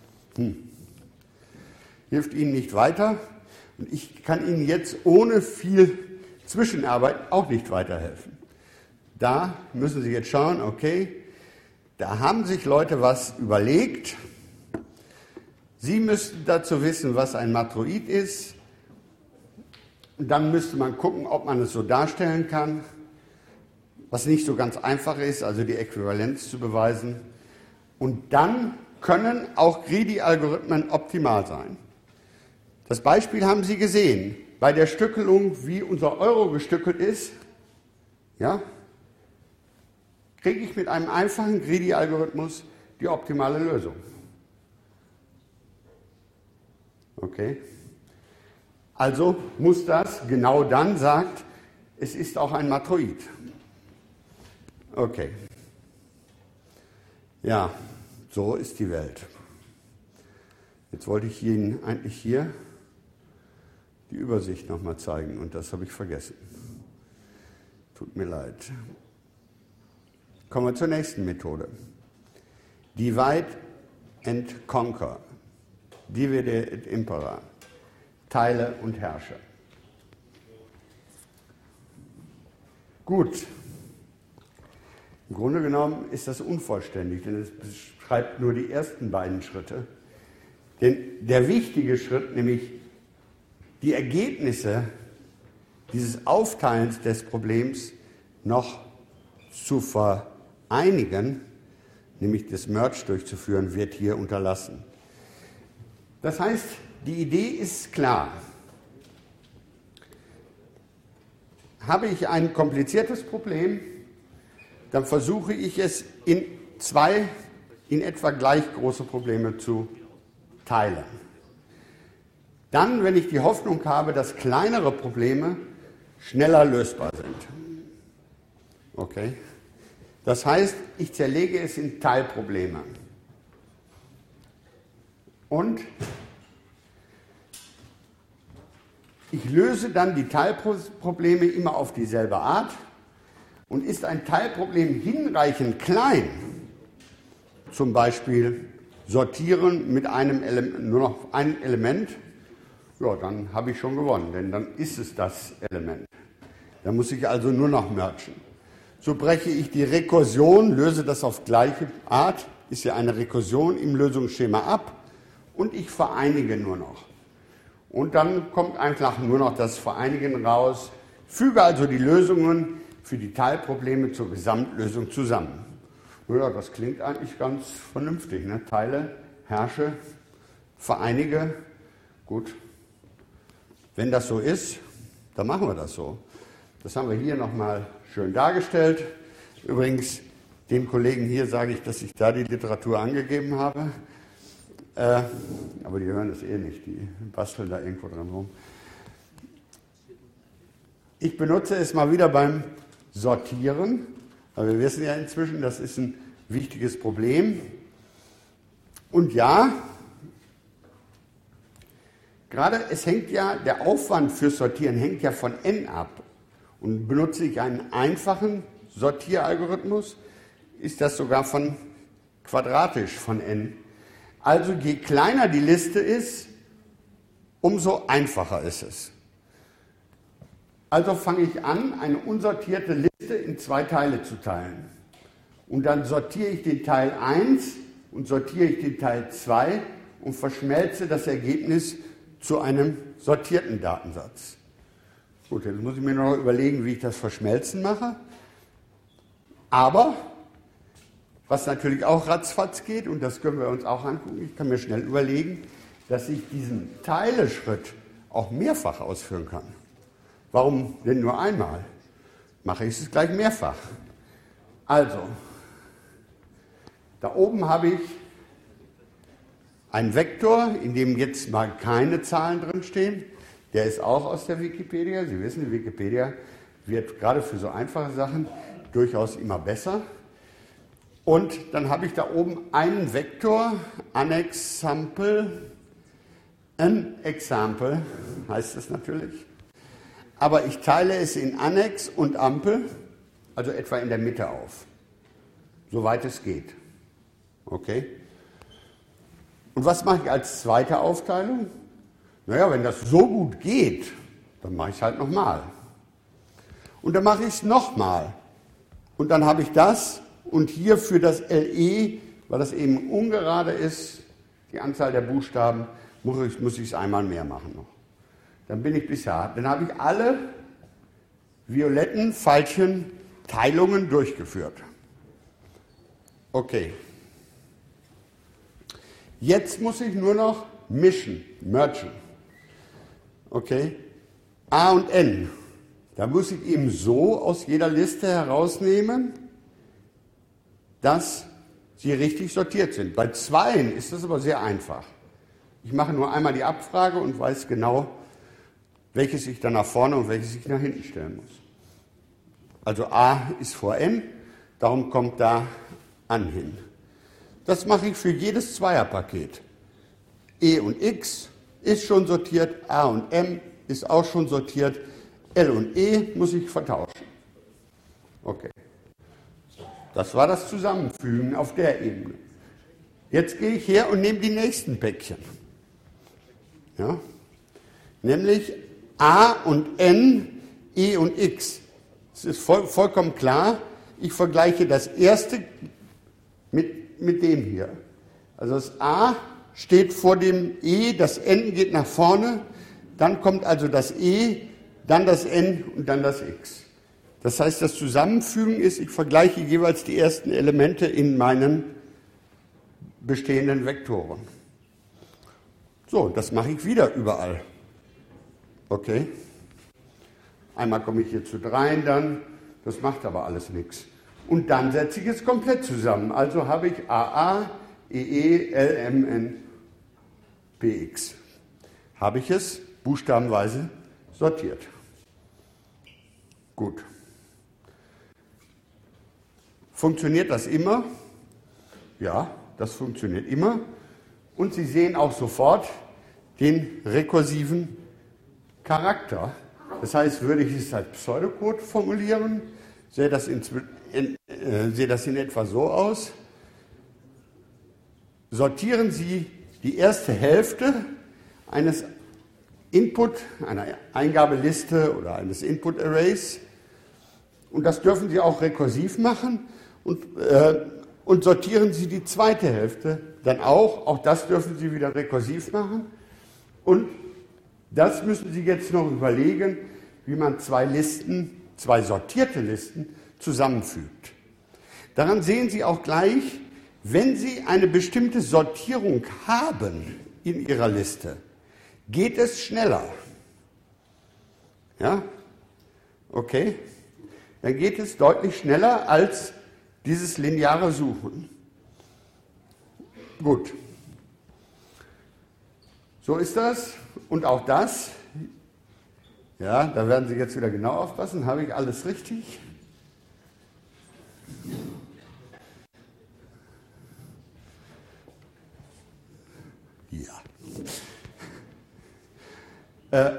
Hilft Ihnen nicht weiter und ich kann Ihnen jetzt ohne viel Zwischenarbeit auch nicht weiterhelfen. Da müssen Sie jetzt schauen, okay, da haben sich Leute was überlegt. Sie müssten dazu wissen, was ein Matroid ist. Und dann müsste man gucken, ob man es so darstellen kann, was nicht so ganz einfach ist, also die Äquivalenz zu beweisen. Und dann können auch Greedy-Algorithmen optimal sein. Das Beispiel haben Sie gesehen. Bei der Stückelung, wie unser Euro gestückelt ist, ja, kriege ich mit einem einfachen Greedy-Algorithmus die optimale Lösung. Okay? Also muss das genau dann sagt, es ist auch ein Matroid. Okay. Ja, so ist die Welt. Jetzt wollte ich Ihnen eigentlich hier die Übersicht nochmal zeigen und das habe ich vergessen. Tut mir leid. Kommen wir zur nächsten Methode. Divide and Conquer. Divide et Impera. Teile und herrsche. Gut. Im Grunde genommen ist das unvollständig, denn es beschreibt nur die ersten beiden Schritte. Denn der wichtige Schritt, nämlich die Ergebnisse dieses Aufteilens des Problems noch zu vereinigen, nämlich das Merge durchzuführen, wird hier unterlassen. Das heißt, die Idee ist klar. Habe ich ein kompliziertes Problem, dann versuche ich es in zwei in etwa gleich große Probleme zu teilen. Dann, wenn ich die Hoffnung habe, dass kleinere Probleme schneller lösbar sind. Okay? Das heißt, ich zerlege es in Teilprobleme. Und ich löse dann die Teilprobleme immer auf dieselbe Art. Und ist ein Teilproblem hinreichend klein, zum Beispiel sortieren mit einem nur noch ein Element, ja, dann habe ich schon gewonnen, denn dann ist es das Element. Da muss ich also nur noch mergen. So breche ich die Rekursion, löse das auf gleiche Art, ist ja eine Rekursion im Lösungsschema ab und ich vereinige nur noch. Und dann kommt einfach nur noch das Vereinigen raus, füge also die Lösungen für die Teilprobleme zur Gesamtlösung zusammen. Ja, das klingt eigentlich ganz vernünftig, ne? Teile, herrsche, vereinige, gut. Wenn das so ist, dann machen wir das so. Das haben wir hier nochmal schön dargestellt. Übrigens, den Kollegen hier sage ich, dass ich da die Literatur angegeben habe. Aber die hören das eh nicht, die basteln da irgendwo dran rum. Ich benutze es mal wieder beim Sortieren, aber wir wissen ja inzwischen, das ist ein wichtiges Problem. Und ja, gerade es hängt ja, der Aufwand fürs Sortieren hängt ja von n ab. Und benutze ich einen einfachen Sortieralgorithmus, ist das sogar von quadratisch von n. Also je kleiner die Liste ist, umso einfacher ist es. Also fange ich an, eine unsortierte Liste in zwei Teile zu teilen. Und dann sortiere ich den Teil 1 und sortiere ich den Teil 2 und verschmelze das Ergebnis zu einem sortierten Datensatz. Gut, jetzt muss ich mir noch überlegen, wie ich das Verschmelzen mache. Aber Was natürlich auch ratzfatz geht, und das können wir uns auch angucken, ich kann mir schnell überlegen, dass ich diesen Teileschritt auch mehrfach ausführen kann. Warum denn nur einmal? Mache ich es gleich mehrfach. Also, da oben habe ich einen Vektor, in dem jetzt mal keine Zahlen drin stehen. Der ist auch aus der Wikipedia. Sie wissen, die Wikipedia wird gerade für so einfache Sachen durchaus immer besser. Und dann habe ich da oben einen Vektor, an example heißt es natürlich. Aber ich teile es in Annex und Ampel, also etwa in der Mitte auf, soweit es geht. Okay? Und was mache ich als zweite Aufteilung? Naja, wenn das so gut geht, dann mache ich es halt nochmal. Und dann mache ich es nochmal. Und dann habe ich das und hier für das LE, weil das eben ungerade ist, die Anzahl der Buchstaben, muss ich es einmal mehr machen noch. Dann bin ich bisher. Dann habe ich alle violetten falschen Teilungen durchgeführt. Okay. Jetzt muss ich nur noch mergen. Okay. A und N. Da muss ich eben so aus jeder Liste herausnehmen, dass sie richtig sortiert sind. Bei Zweien ist das aber sehr einfach. Ich mache nur einmal die Abfrage und weiß genau, welches ich dann nach vorne und welches ich nach hinten stellen muss. Also A ist vor N, darum kommt da an hin. Das mache ich für jedes Zweierpaket. E und X ist schon sortiert, A und M ist auch schon sortiert, L und E muss ich vertauschen. Okay. Das war das Zusammenfügen auf der Ebene. Jetzt gehe ich her und nehme die nächsten Päckchen. Ja? Nämlich A und N, E und X. Es ist vollkommen klar, ich vergleiche das erste mit dem hier. Also das A steht vor dem E, das N geht nach vorne, dann kommt also das E, dann das N und dann das X. Das heißt, das Zusammenfügen ist, ich vergleiche jeweils die ersten Elemente in meinen bestehenden Vektoren. So, das mache ich wieder überall. Okay. Einmal komme ich hier zu 3 dann, das macht aber alles nichts. Und dann setze ich es komplett zusammen. Also habe ich AA, EE, LMN, PX. Habe ich es buchstabenweise sortiert. Gut. Funktioniert das immer? Ja, das funktioniert immer. Und Sie sehen auch sofort den rekursiven Charakter. Das heißt, würde ich es als Pseudocode formulieren, sähe das in etwa so aus. Sortieren Sie die erste Hälfte eines einer Eingabeliste oder eines Input-Arrays, und das dürfen Sie auch rekursiv machen, und sortieren Sie die zweite Hälfte dann auch das dürfen Sie wieder rekursiv machen, und das müssen Sie jetzt noch überlegen, wie man zwei sortierte Listen zusammenfügt. Daran sehen Sie auch gleich, wenn Sie eine bestimmte Sortierung haben in Ihrer Liste, geht es schneller. Ja? Okay? Dann geht es deutlich schneller als dieses lineare Suchen. Gut. So ist das. Und auch das, ja, da werden Sie jetzt wieder genau aufpassen, habe ich alles richtig? Ja.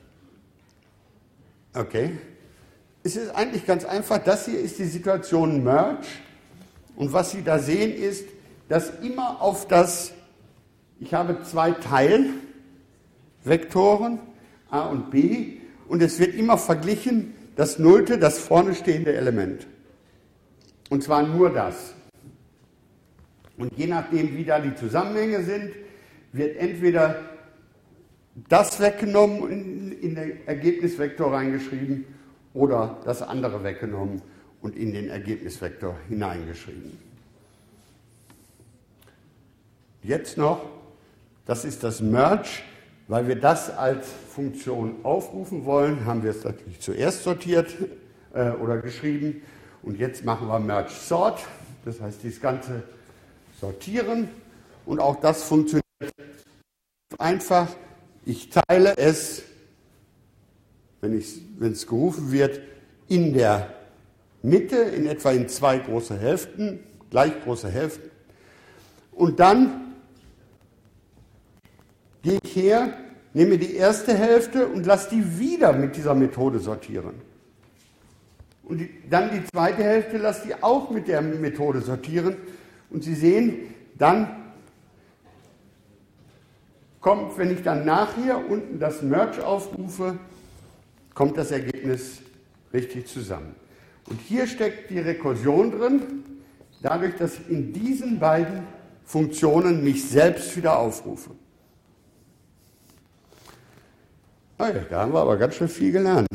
Okay. Es ist eigentlich ganz einfach, das hier ist die Situation Merge, und was Sie da sehen ist, dass immer auf ich habe zwei Teilvektoren, A und B, und es wird immer verglichen, das nullte, das vorne stehende Element. Und zwar nur das. Und je nachdem, wie da die Zusammenhänge sind, wird entweder das weggenommen und in den Ergebnisvektor reingeschrieben oder das andere weggenommen und in den Ergebnisvektor hineingeschrieben. Jetzt noch, das ist das Merge. Weil wir das als Funktion aufrufen wollen, haben wir es natürlich zuerst sortiert oder geschrieben. Und jetzt machen wir Merge Sort, das heißt das ganze Sortieren. Und auch das funktioniert einfach. Ich teile es, wenn es gerufen wird, in der Mitte, in etwa in 2 große Hälften, gleich große Hälften. Und dann gehe ich her, nehme die erste Hälfte und lasse die wieder mit dieser Methode sortieren. Und dann die zweite Hälfte lasse die auch mit der Methode sortieren. Und Sie sehen, dann kommt, wenn ich dann nachher unten das Merge aufrufe, kommt das Ergebnis richtig zusammen. Und hier steckt die Rekursion drin, dadurch, dass ich in diesen beiden Funktionen mich selbst wieder aufrufe. Ah ja, da haben wir aber ganz schön viel gelernt.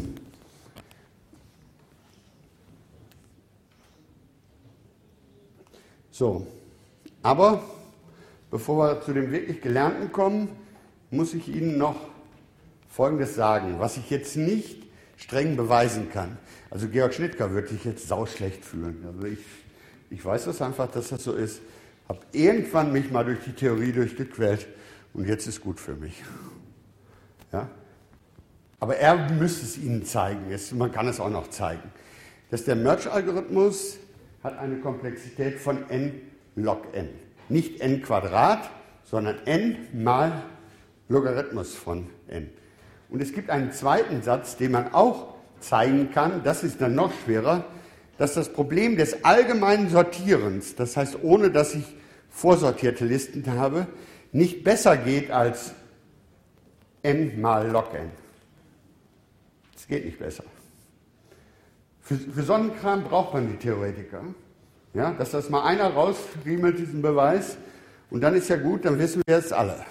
So, aber bevor wir zu dem wirklich Gelernten kommen, muss ich Ihnen noch Folgendes sagen, was ich jetzt nicht streng beweisen kann. Also Georg Schnittger würde sich jetzt sauschlecht fühlen. Also ich weiß das einfach, dass das so ist. Habe irgendwann mich mal durch die Theorie durchgequält und jetzt ist gut für mich. Ja? Aber er müsste es Ihnen zeigen. Man kann es auch noch zeigen. Dass der Merge-Algorithmus hat eine Komplexität von n log n. Nicht n Quadrat, sondern n mal Logarithmus von n. Und es gibt einen zweiten Satz, den man auch zeigen kann, das ist dann noch schwerer, dass das Problem des allgemeinen Sortierens, das heißt ohne dass ich vorsortierte Listen habe, nicht besser geht als n mal log n. Es geht nicht besser. Für so einen Kram braucht man die Theoretiker. Ja, dass das mal einer rausriemelt, diesen Beweis, und dann ist ja gut, dann wissen wir es alle.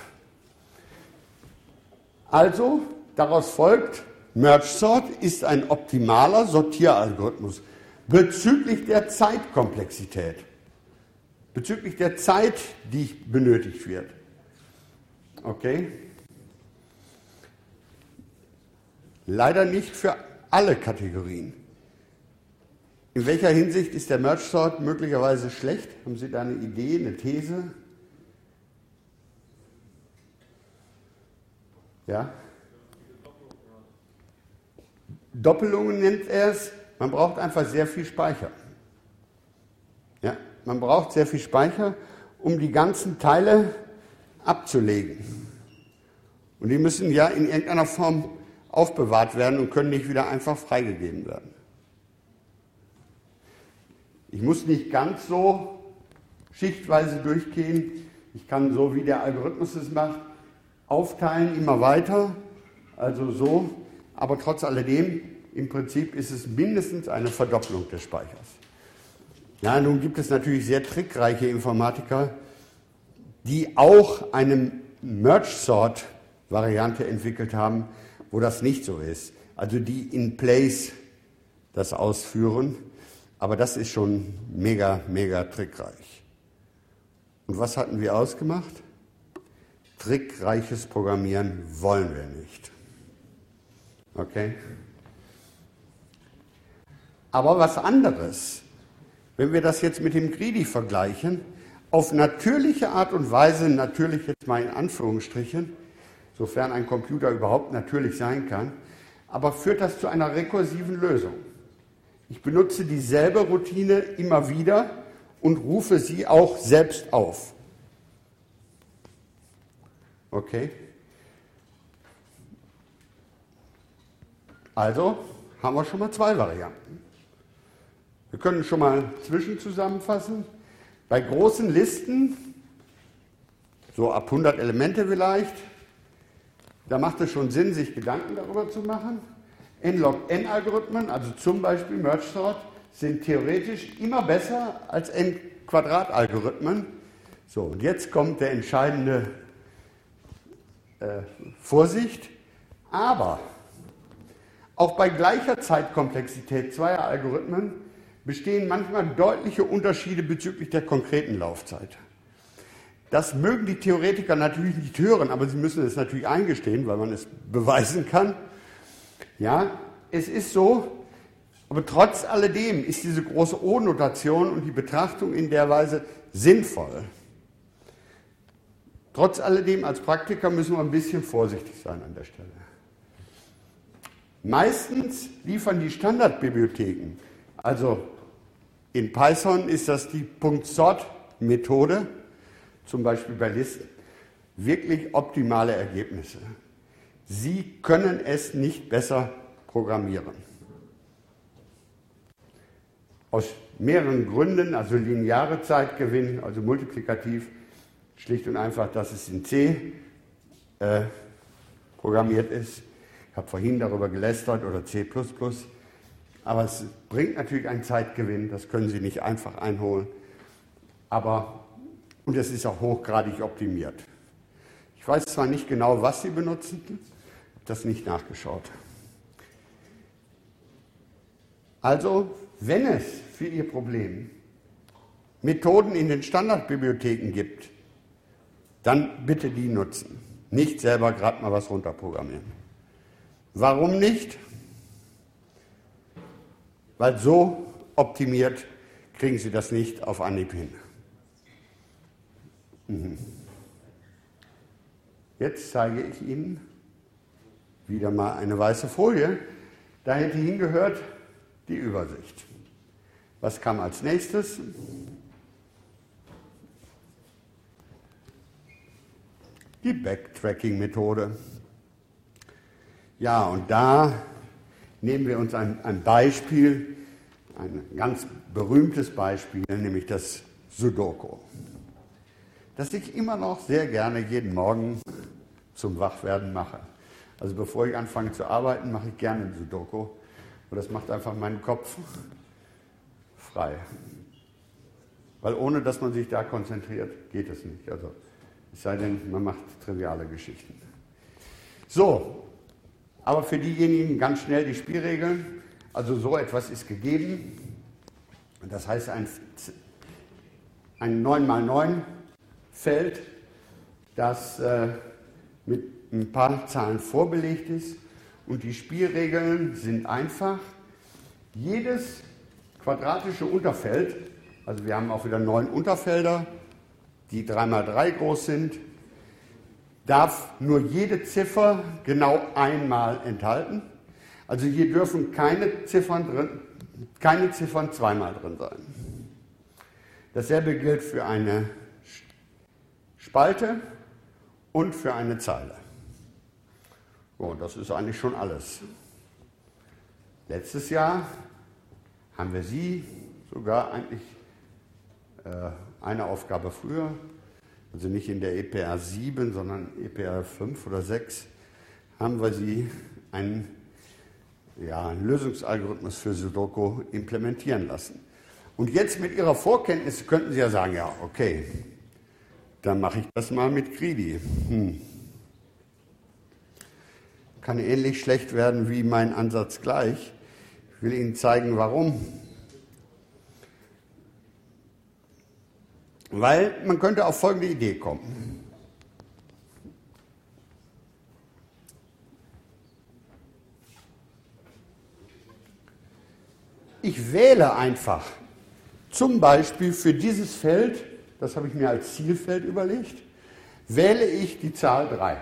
Also, daraus folgt, Merge Sort ist ein optimaler Sortieralgorithmus bezüglich der Zeitkomplexität, bezüglich der Zeit, die benötigt wird. Okay? Leider nicht für alle Kategorien. In welcher Hinsicht ist der Merge Sort möglicherweise schlecht? Haben Sie da eine Idee, eine These? Ja? Doppelungen nennt er es. Man braucht einfach sehr viel Speicher. Ja? Man braucht sehr viel Speicher, um die ganzen Teile abzulegen. Und die müssen ja in irgendeiner Form aufbewahrt werden und können nicht wieder einfach freigegeben werden. Ich muss nicht ganz so schichtweise durchgehen. Ich kann so, wie der Algorithmus es macht, aufteilen immer weiter, also so. Aber trotz alledem, im Prinzip ist es mindestens eine Verdopplung des Speichers. Ja, nun gibt es natürlich sehr trickreiche Informatiker, die auch eine Merge-Sort-Variante entwickelt haben, wo das nicht so ist. Also die in place das ausführen. Aber das ist schon mega, mega trickreich. Und was hatten wir ausgemacht? Trickreiches Programmieren wollen wir nicht. Okay? Aber was anderes, wenn wir das jetzt mit dem Greedy vergleichen, auf natürliche Art und Weise, natürlich jetzt mal in Anführungsstrichen, sofern ein Computer überhaupt natürlich sein kann, aber führt das zu einer rekursiven Lösung. Ich benutze dieselbe Routine immer wieder und rufe sie auch selbst auf. Okay? Also haben wir schon mal 2 Varianten. Wir können schon mal zwischenzusammenfassen. Bei großen Listen, so ab 100 Elemente vielleicht, da macht es schon Sinn, sich Gedanken darüber zu machen. N-log-N-Algorithmen, also zum Beispiel Merge Sort, sind theoretisch immer besser als N-Quadrat-Algorithmen. So, und jetzt kommt der entscheidende Vorsicht. Aber auch bei gleicher Zeitkomplexität zweier Algorithmen bestehen manchmal deutliche Unterschiede bezüglich der konkreten Laufzeit. Das mögen die Theoretiker natürlich nicht hören, aber sie müssen es natürlich eingestehen, weil man es beweisen kann. Ja, es ist so, aber trotz alledem ist diese große O-Notation und die Betrachtung in der Weise sinnvoll. Trotz alledem, als Praktiker müssen wir ein bisschen vorsichtig sein an der Stelle. Meistens liefern die Standardbibliotheken, also in Python ist das die .sort-Methode, zum Beispiel bei Listen, wirklich optimale Ergebnisse. Sie können es nicht besser programmieren. Aus mehreren Gründen, also lineare Zeitgewinn, also multiplikativ, schlicht und einfach, dass es in C programmiert ist. Ich habe vorhin darüber gelästert oder C++, aber es bringt natürlich einen Zeitgewinn, das können Sie nicht einfach einholen, und es ist auch hochgradig optimiert. Ich weiß zwar nicht genau, was Sie benutzen, habe das nicht nachgeschaut. Also, wenn es für Ihr Problem Methoden in den Standardbibliotheken gibt, dann bitte die nutzen. Nicht selber gerade mal was runterprogrammieren. Warum nicht? Weil so optimiert kriegen Sie das nicht auf Anhieb hin. Jetzt zeige ich Ihnen wieder mal eine weiße Folie. Da hätte hingehört die Übersicht. Was kam als nächstes? Die Backtracking-Methode. Ja, und da nehmen wir uns ein Beispiel, ein ganz berühmtes Beispiel, nämlich das Sudoku. Das ich immer noch sehr gerne jeden Morgen zum Wachwerden mache. Also bevor ich anfange zu arbeiten, mache ich gerne ein Sudoku. Und das macht einfach meinen Kopf frei. Weil ohne, dass man sich da konzentriert, geht es nicht. Also es sei denn, man macht triviale Geschichten. So, aber für diejenigen ganz schnell die Spielregeln. Also so etwas ist gegeben. Das heißt ein 9x9-Feld, das mit ein paar Zahlen vorbelegt ist. Und die Spielregeln sind einfach. Jedes quadratische Unterfeld, also wir haben auch wieder 9 Unterfelder, die 3x3 groß sind, darf nur jede Ziffer genau einmal enthalten. Also hier dürfen keine Ziffern zweimal drin sein. Dasselbe gilt für eine Spalte und für eine Zeile. So, das ist eigentlich schon alles. Letztes Jahr haben wir Sie sogar eigentlich eine Aufgabe früher, also nicht in der EPR 7, sondern EPR 5 oder 6, haben wir Sie einen Lösungsalgorithmus für Sudoku implementieren lassen. Und jetzt mit Ihrer Vorkenntnis könnten Sie ja sagen, ja, okay, dann mache ich das mal mit Greedy. Kann ähnlich schlecht werden wie mein Ansatz gleich. Ich will Ihnen zeigen, warum. Weil man könnte auf folgende Idee kommen. Ich wähle einfach zum Beispiel für dieses Feld, das habe ich mir als Zielfeld überlegt, wähle ich die Zahl 3.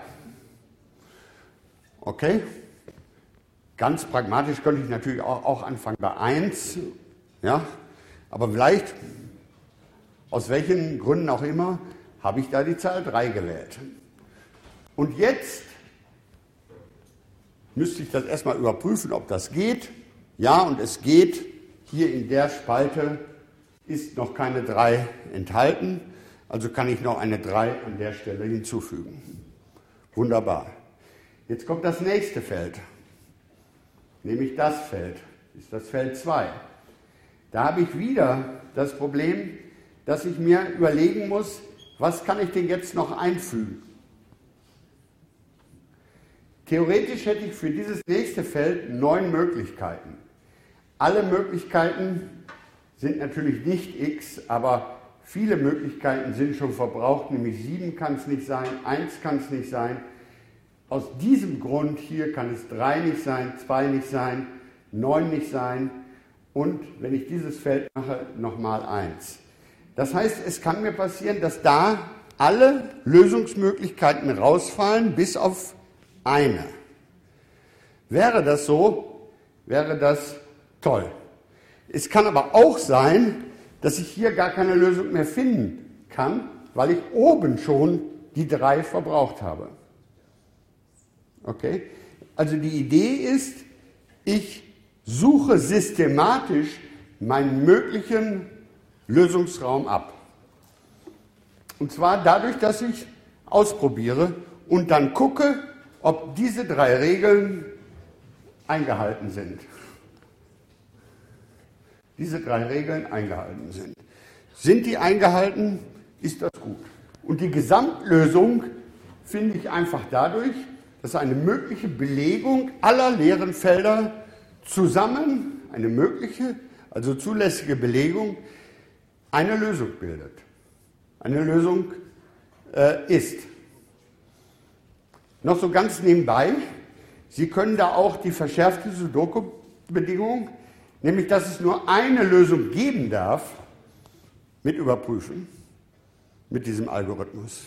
Okay? Ganz pragmatisch könnte ich natürlich auch anfangen bei 1, ja? Aber vielleicht, aus welchen Gründen auch immer, habe ich da die Zahl 3 gewählt. Und jetzt müsste ich das erstmal überprüfen, ob das geht. Ja, und es geht. Hier in der Spalte ist noch keine 3 enthalten, also kann ich noch eine 3 an der Stelle hinzufügen. Wunderbar. Jetzt kommt das nächste Feld, nämlich das Feld, ist das Feld 2. Da habe ich wieder das Problem, dass ich mir überlegen muss, was kann ich denn jetzt noch einfügen? Theoretisch hätte ich für dieses nächste Feld 9 Möglichkeiten. Alle Möglichkeiten sind natürlich nicht x, aber Viele Möglichkeiten sind schon verbraucht, nämlich 7 kann es nicht sein, 1 kann es nicht sein. Aus diesem Grund hier kann es 3 nicht sein, 2 nicht sein, 9 nicht sein und wenn ich dieses Feld mache, nochmal 1. Das heißt, es kann mir passieren, dass da alle Lösungsmöglichkeiten rausfallen, bis auf eine. Wäre das so, wäre das toll. Es kann aber auch sein, dass ich hier gar keine Lösung mehr finden kann, weil ich oben schon die 3 verbraucht habe. Okay? Also die Idee ist, ich suche systematisch meinen möglichen Lösungsraum ab. Und zwar dadurch, dass ich ausprobiere und dann gucke, ob diese 3 Regeln eingehalten sind. Diese 3 Regeln eingehalten sind. Sind die eingehalten, ist das gut. Und die Gesamtlösung finde ich einfach dadurch, dass eine mögliche Belegung aller leeren Felder zusammen, eine mögliche, also zulässige Belegung, eine Lösung bildet. Eine Lösung ist. Noch so ganz nebenbei, Sie können da auch die verschärfte Sudoku-Bedingung, nämlich dass es nur eine Lösung geben darf, mit überprüfen, mit diesem Algorithmus.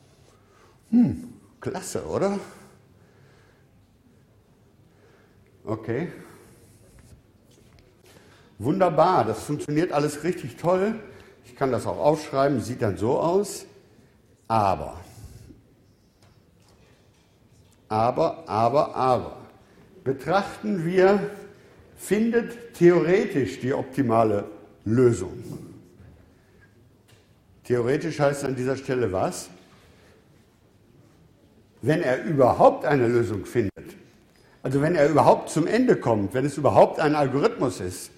Klasse, oder? Okay. Wunderbar, das funktioniert alles richtig toll. Ich kann das auch aufschreiben, sieht dann so aus. Aber. Betrachten wir, findet theoretisch die optimale Lösung. Theoretisch heißt an dieser Stelle was? Wenn er überhaupt eine Lösung findet. Also wenn er überhaupt zum Ende kommt, wenn es überhaupt ein Algorithmus ist.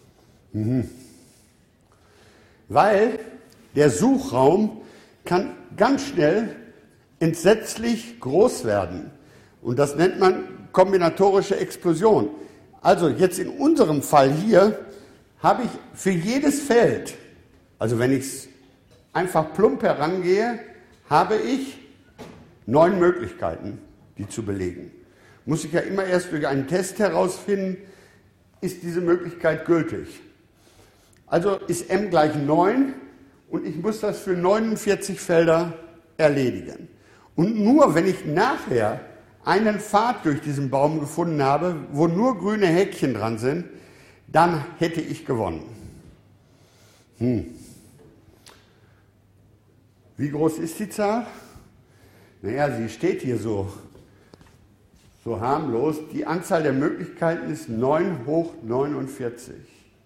Weil der Suchraum kann ganz schnell entsetzlich groß werden. Und das nennt man kombinatorische Explosion. Also jetzt in unserem Fall hier habe ich für jedes Feld, also wenn ich es einfach plump herangehe, habe ich 9 Möglichkeiten, die zu belegen. Muss ich ja immer erst durch einen Test herausfinden, ist diese Möglichkeit gültig. Also ist m gleich 9 und ich muss das für 49 Felder erledigen. Und nur wenn ich nachher einen Pfad durch diesen Baum gefunden habe, wo nur grüne Häkchen dran sind, dann hätte ich gewonnen. Wie groß ist die Zahl? Naja, sie steht hier so harmlos. Die Anzahl der Möglichkeiten ist 9 hoch 49.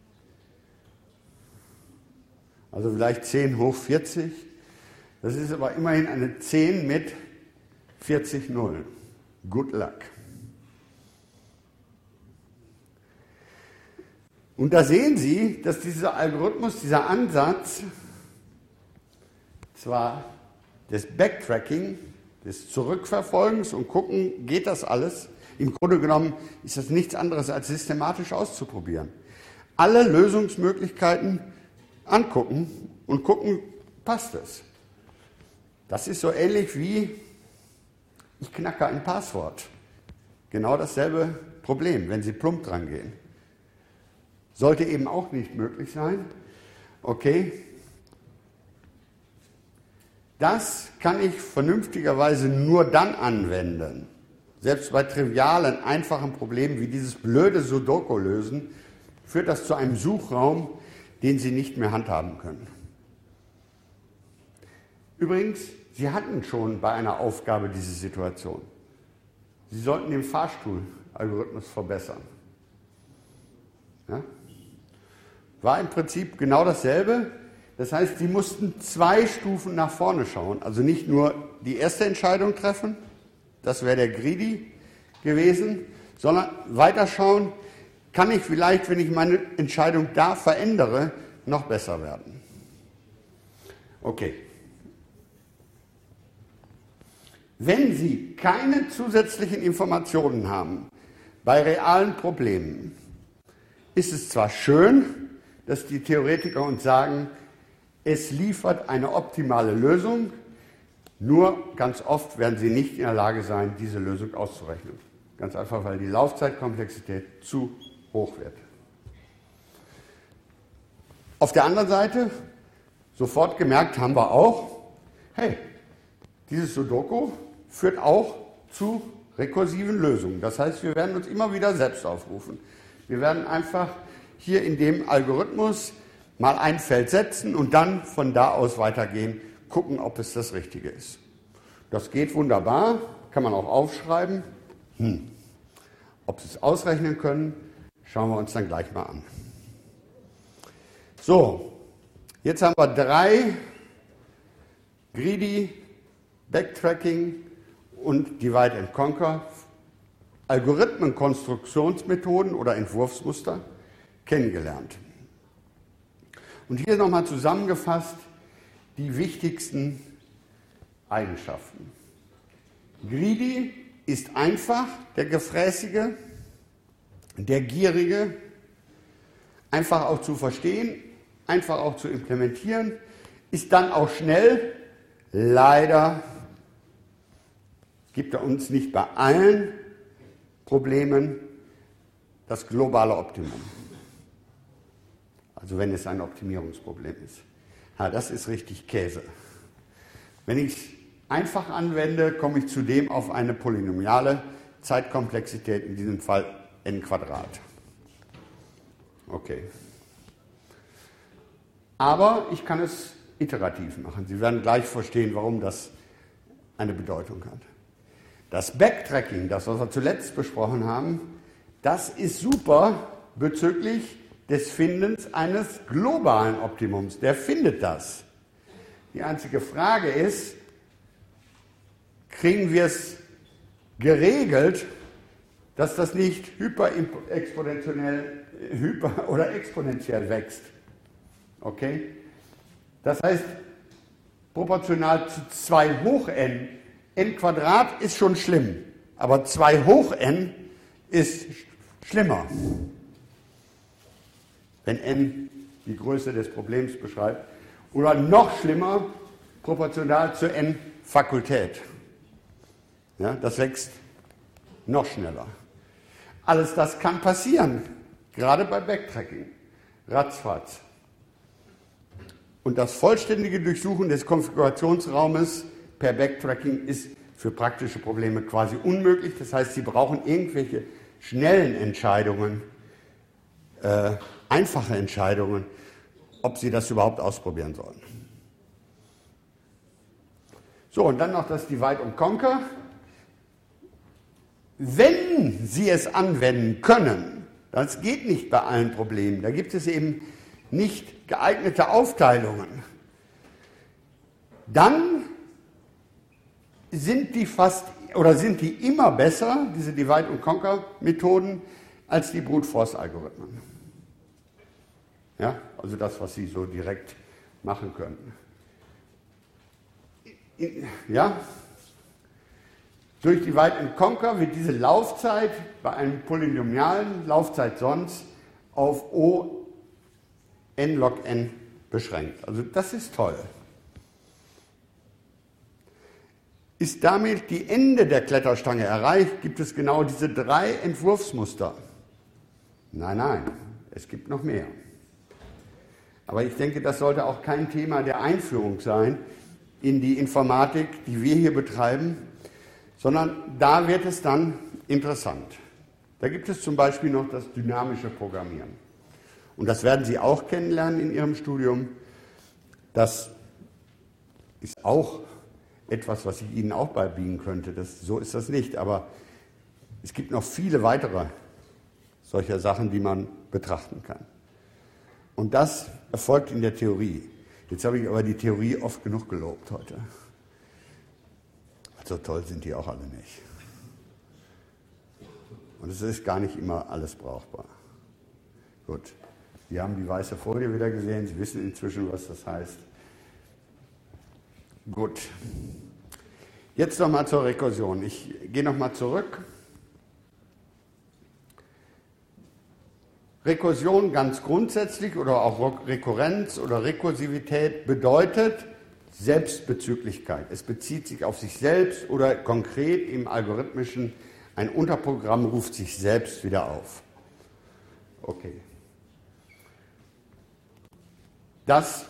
Also vielleicht 10 hoch 40. Das ist aber immerhin eine 10 mit 40 Nullen. Good luck. Und da sehen Sie, dass dieser Algorithmus, dieser Ansatz, zwar des Backtracking, des Zurückverfolgens und gucken, geht das alles? Im Grunde genommen ist das nichts anderes als systematisch auszuprobieren. Alle Lösungsmöglichkeiten angucken und gucken, passt es? Das ist so ähnlich wie, ich knacke ein Passwort. Genau dasselbe Problem, wenn Sie plump dran gehen. Sollte eben auch nicht möglich sein. Okay. Das kann ich vernünftigerweise nur dann anwenden. Selbst bei trivialen, einfachen Problemen wie dieses blöde Sudoku lösen, führt das zu einem Suchraum, den Sie nicht mehr handhaben können. Übrigens, Sie hatten schon bei einer Aufgabe diese Situation. Sie sollten den Fahrstuhlalgorithmus verbessern. Ja? War im Prinzip genau dasselbe. Das heißt, Sie mussten 2 Stufen nach vorne schauen. Also nicht nur die erste Entscheidung treffen, das wäre der Greedy gewesen, sondern weiterschauen, kann ich vielleicht, wenn ich meine Entscheidung da verändere, noch besser werden. Okay. Wenn Sie keine zusätzlichen Informationen haben bei realen Problemen, ist es zwar schön, dass die Theoretiker uns sagen, es liefert eine optimale Lösung, nur ganz oft werden Sie nicht in der Lage sein, diese Lösung auszurechnen. Ganz einfach, weil die Laufzeitkomplexität zu hoch wird. Auf der anderen Seite, sofort gemerkt haben wir auch, hey, dieses Sudoku führt auch zu rekursiven Lösungen. Das heißt, wir werden uns immer wieder selbst aufrufen. Wir werden einfach hier in dem Algorithmus mal ein Feld setzen und dann von da aus weitergehen, gucken, ob es das Richtige ist. Das geht wunderbar, kann man auch aufschreiben. Ob Sie es ausrechnen können, schauen wir uns dann gleich mal an. So, jetzt haben wir 3 Greedy, Backtracking und Divide and Conquer Algorithmenkonstruktionsmethoden oder Entwurfsmuster kennengelernt. Und hier nochmal zusammengefasst die wichtigsten Eigenschaften. Greedy ist einfach, der Gefräßige, der Gierige, einfach auch zu verstehen, einfach auch zu implementieren, ist dann auch schnell. Leider gibt er uns nicht bei allen Problemen das globale Optimum. Also wenn es ein Optimierungsproblem ist. Ja, das ist richtig Käse. Wenn ich es einfach anwende, komme ich zudem auf eine polynomiale Zeitkomplexität, in diesem Fall n². Okay. Aber ich kann es iterativ machen. Sie werden gleich verstehen, warum das eine Bedeutung hat. Das Backtracking, das, was wir zuletzt besprochen haben, das ist super bezüglich des Findens eines globalen Optimums. Der findet das. Die einzige Frage ist, kriegen wir es geregelt, dass das nicht oder exponentiell wächst. Okay? Das heißt, proportional zu 2 hoch n, n² ist schon schlimm, aber 2 hoch n ist schlimmer. Wenn n die Größe des Problems beschreibt. Oder noch schlimmer, proportional zu n Fakultät. Ja, das wächst noch schneller. Alles das kann passieren, gerade bei Backtracking. Ratzfatz. Und das vollständige Durchsuchen des Konfigurationsraumes per Backtracking ist für praktische Probleme quasi unmöglich. Das heißt, Sie brauchen irgendwelche schnellen Entscheidungen, einfache Entscheidungen, ob Sie das überhaupt ausprobieren sollen. So, und dann noch das Divide and Conquer. Wenn Sie es anwenden können, das geht nicht bei allen Problemen, da gibt es eben nicht geeignete Aufteilungen, dann sind die immer besser, diese Divide and Conquer Methoden, als die Brute Force Algorithmen. Ja, also das, was Sie so direkt machen können. Ja? Durch Divide and Conquer wird diese Laufzeit bei einem polynomialen Laufzeit sonst auf O n log n beschränkt. Also das ist toll. Ist damit die Ende der Kletterstange erreicht, gibt es genau diese 3 Entwurfsmuster. Nein, es gibt noch mehr. Aber ich denke, das sollte auch kein Thema der Einführung sein in die Informatik, die wir hier betreiben, sondern da wird es dann interessant. Da gibt es zum Beispiel noch das dynamische Programmieren. Und das werden Sie auch kennenlernen in Ihrem Studium. Das ist auch etwas, was ich Ihnen auch beibringen könnte. So ist das nicht, aber es gibt noch viele weitere solcher Sachen, die man betrachten kann. Und das erfolgt in der Theorie. Jetzt habe ich aber die Theorie oft genug gelobt heute. So toll sind die auch alle nicht. Und es ist gar nicht immer alles brauchbar. Gut, Sie haben die weiße Folie wieder gesehen, Sie wissen inzwischen, was das heißt. Gut, jetzt nochmal zur Rekursion. Ich gehe nochmal zurück. Rekursion ganz grundsätzlich oder auch Rekurrenz oder Rekursivität bedeutet Selbstbezüglichkeit. Es bezieht sich auf sich selbst oder konkret im Algorithmischen, ein Unterprogramm ruft sich selbst wieder auf. Okay. Das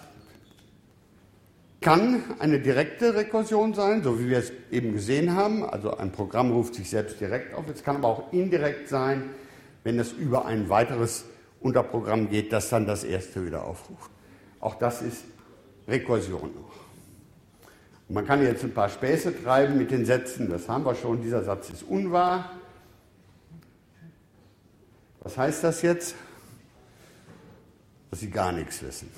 kann eine direkte Rekursion sein, so wie wir es eben gesehen haben. Also ein Programm ruft sich selbst direkt auf. Es kann aber auch indirekt sein, wenn es über ein weiteres Unterprogramm geht, das dann das erste wieder aufruft. Auch das ist Rekursion. Und man kann jetzt ein paar Späße treiben mit den Sätzen. Das haben wir schon. Dieser Satz ist unwahr. Was heißt das jetzt? Dass Sie gar nichts wissen.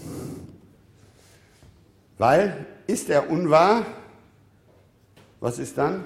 Weil, ist er unwahr, was ist dann?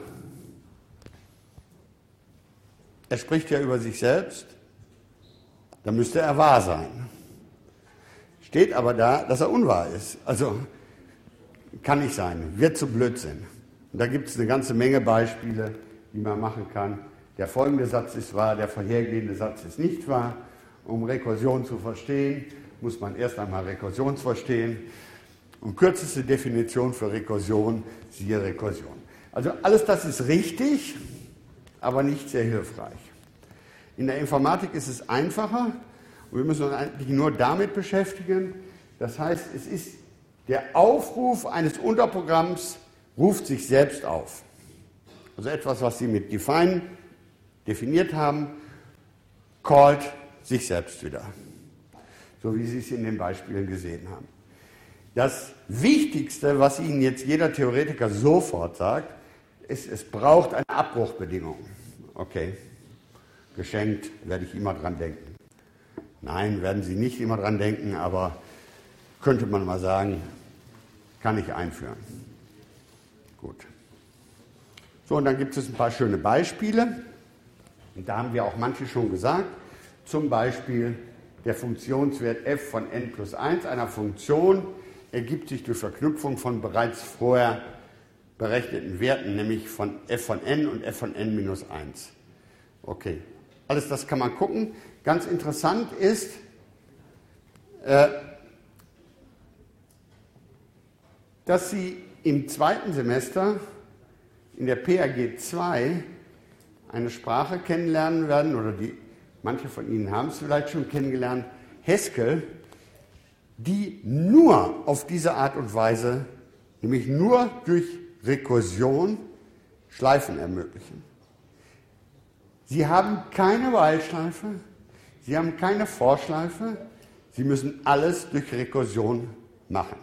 Er spricht ja über sich selbst, dann müsste er wahr sein. Steht aber da, dass er unwahr ist. Also kann nicht sein, wird zu Blödsinn. Und da gibt es eine ganze Menge Beispiele, die man machen kann. Der folgende Satz ist wahr, der vorhergehende Satz ist nicht wahr. Um Rekursion zu verstehen, muss man erst einmal Rekursion verstehen. Und kürzeste Definition für Rekursion, siehe Rekursion. Also alles das ist richtig, aber nicht sehr hilfreich. In der Informatik ist es einfacher und wir müssen uns eigentlich nur damit beschäftigen. Das heißt, es ist der Aufruf eines Unterprogramms, ruft sich selbst auf. Also etwas, was Sie mit define definiert haben, callt sich selbst wieder. So wie Sie es in den Beispielen gesehen haben. Das Wichtigste, was Ihnen jetzt jeder Theoretiker sofort sagt, ist, es braucht eine Abbruchbedingung. Okay, geschenkt, werde ich immer dran denken. Nein, werden Sie nicht immer dran denken, aber könnte man mal sagen, kann ich einführen. Gut. So, und dann gibt es ein paar schöne Beispiele. Und da haben wir auch manche schon gesagt. Zum Beispiel der Funktionswert f von n plus 1 einer Funktion ergibt sich durch Verknüpfung von bereits vorher berechneten Werten, nämlich von f von n und f von n minus 1. Okay, alles das kann man gucken. Ganz interessant ist, dass Sie im zweiten Semester in der PAG 2 eine Sprache kennenlernen werden, oder manche von Ihnen haben es vielleicht schon kennengelernt, Haskell, die nur auf diese Art und Weise, nämlich nur durch Rekursion, Schleifen ermöglichen. Sie haben keine While-Schleife, Sie haben keine For-Schleife, Sie müssen alles durch Rekursion machen.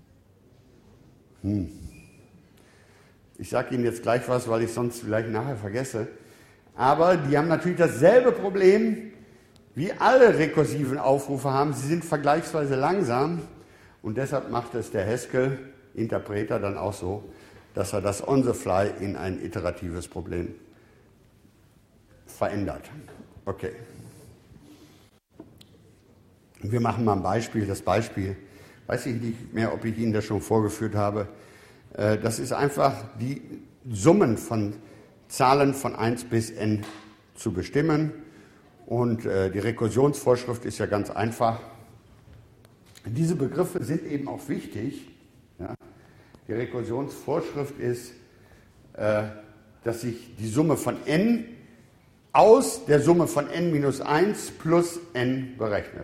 Ich sage Ihnen jetzt gleich was, weil ich sonst vielleicht nachher vergesse. Aber die haben natürlich dasselbe Problem, wie alle rekursiven Aufrufe haben. Sie sind vergleichsweise langsam und deshalb macht es der Haskell-Interpreter dann auch so, dass er das on the fly in ein iteratives Problem verändert. Okay. Wir machen mal ein Beispiel. Das Beispiel, weiß ich nicht mehr, ob ich Ihnen das schon vorgeführt habe. Das ist einfach die Summen von Zahlen von 1 bis n zu bestimmen. Und die Rekursionsvorschrift ist ja ganz einfach. Diese Begriffe sind eben auch wichtig. Ja. Die Rekursionsvorschrift ist, dass sich die Summe von n aus der Summe von n minus 1 plus n berechnet.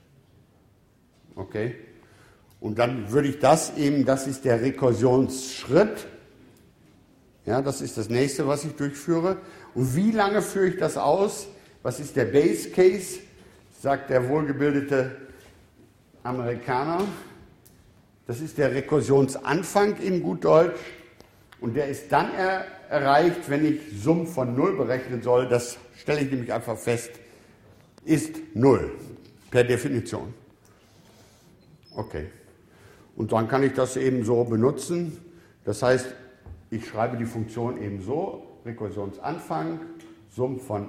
Okay? Und dann würde ich das ist der Rekursionsschritt. Ja, das ist das nächste, was ich durchführe. Und wie lange führe ich das aus? Was ist der Base Case? Sagt der wohlgebildete Amerikaner. Das ist der Rekursionsanfang in gut Deutsch. Und der ist dann erreicht, wenn ich Summen von 0 berechnen soll. Das stelle ich nämlich einfach fest, ist 0 per Definition. Okay. Und dann kann ich das eben so benutzen. Das heißt, ich schreibe die Funktion eben so, Rekursionsanfang, Summe von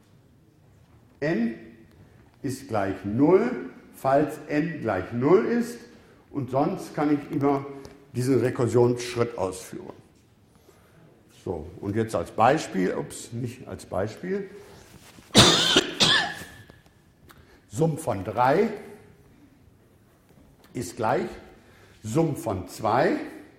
n ist gleich 0, falls n gleich 0 ist. Und sonst kann ich immer diesen Rekursionsschritt ausführen. So, und jetzt als Beispiel, nicht als Beispiel. Sum von 3 ist gleich Sum von 2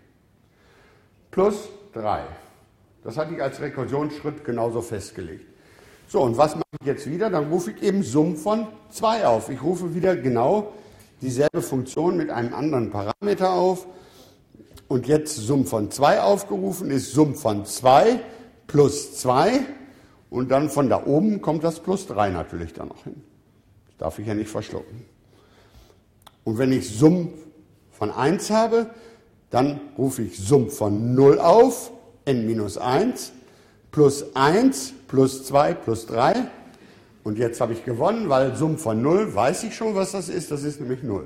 plus 3. Das hatte ich als Rekursionsschritt genauso festgelegt. So, und was mache ich jetzt wieder? Dann rufe ich eben Sum von 2 auf. Ich rufe wieder genau dieselbe Funktion mit einem anderen Parameter auf. Und jetzt Sum von 2 aufgerufen ist Sum von 2 plus 2. Und dann von da oben kommt das plus 3 natürlich da noch hin. Das darf ich ja nicht verschlucken. Und wenn ich Sum von 1 habe, dann rufe ich Sum von 0 auf, n minus 1, plus 1, plus 2, plus 3. Und jetzt habe ich gewonnen, weil Sum von 0, weiß ich schon, was das ist nämlich 0.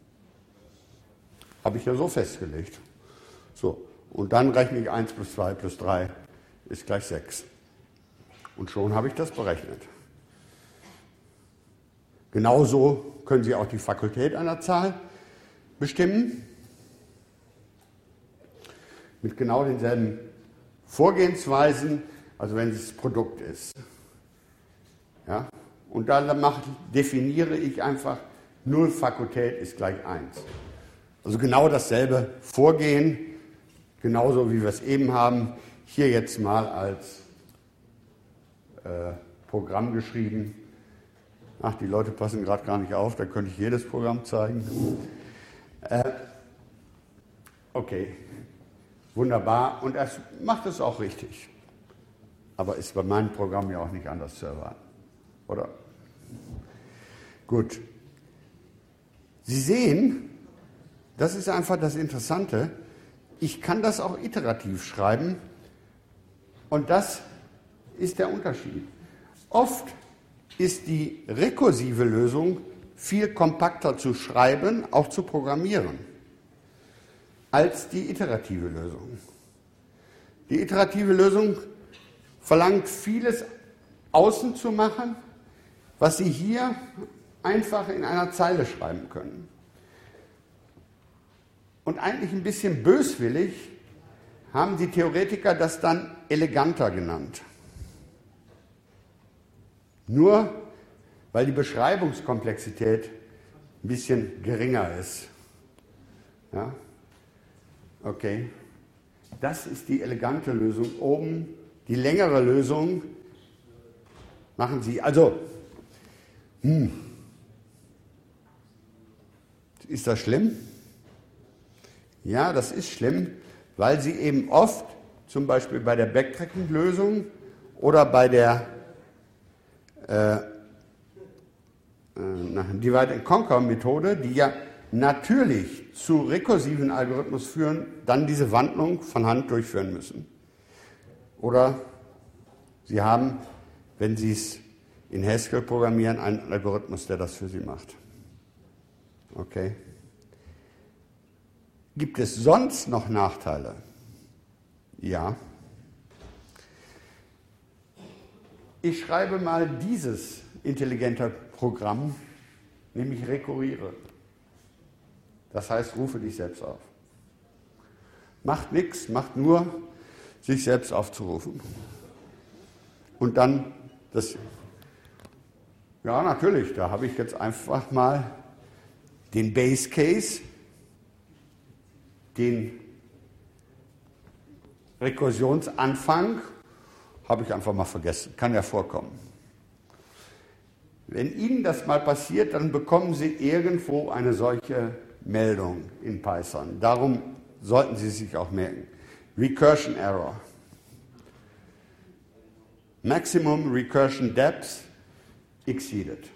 Habe ich ja so festgelegt. So, und dann rechne ich 1 plus 2 plus 3 ist gleich 6. Und schon habe ich das berechnet. Genauso können Sie auch die Fakultät einer Zahl bestimmen. Mit genau denselben Vorgehensweisen, also wenn es das Produkt ist. Ja? Und dann definiere ich einfach, 0 Fakultät ist gleich 1. Also genau dasselbe Vorgehen, genauso wie wir es eben haben, hier jetzt mal als Programm geschrieben. Ach, die Leute passen gerade gar nicht auf, da könnte ich jedes Programm zeigen. Okay, wunderbar. Und er macht es auch richtig. Aber ist bei meinem Programm ja auch nicht anders zu erwarten, oder? Gut. Sie sehen, das ist einfach das Interessante, ich kann das auch iterativ schreiben und das ist der Unterschied. Oft ist die rekursive Lösung viel kompakter zu schreiben, auch zu programmieren, als die iterative Lösung. Die iterative Lösung verlangt vieles außen zu machen, was Sie hier einfach in einer Zeile schreiben können. Und eigentlich ein bisschen böswillig haben die Theoretiker das dann eleganter genannt. Nur weil die Beschreibungskomplexität ein bisschen geringer ist. Ja? Okay. Das ist die elegante Lösung. Oben die längere Lösung machen Sie. Also, ist das schlimm? Ja, das ist schlimm, weil Sie eben oft, zum Beispiel bei der Backtracking-Lösung oder bei der Divide-and-Conquer-Methode, die ja natürlich zu rekursiven Algorithmus führen, dann diese Wandlung von Hand durchführen müssen. Oder Sie haben, wenn Sie es in Haskell programmieren, einen Algorithmus, der das für Sie macht. Okay. Gibt es sonst noch Nachteile? Ja. Ich schreibe mal dieses intelligente Programm, nämlich rekurriere. Das heißt, rufe dich selbst auf. Macht nichts, macht nur, sich selbst aufzurufen. Und dann das. Ja, natürlich, da habe ich jetzt einfach mal den Base Case, den Rekursionsanfang, habe ich einfach mal vergessen. Kann ja vorkommen. Wenn Ihnen das mal passiert, dann bekommen Sie irgendwo eine solche Meldung in Python. Darum sollten Sie sich auch merken. Recursion Error. Maximum Recursion Depth exceeded.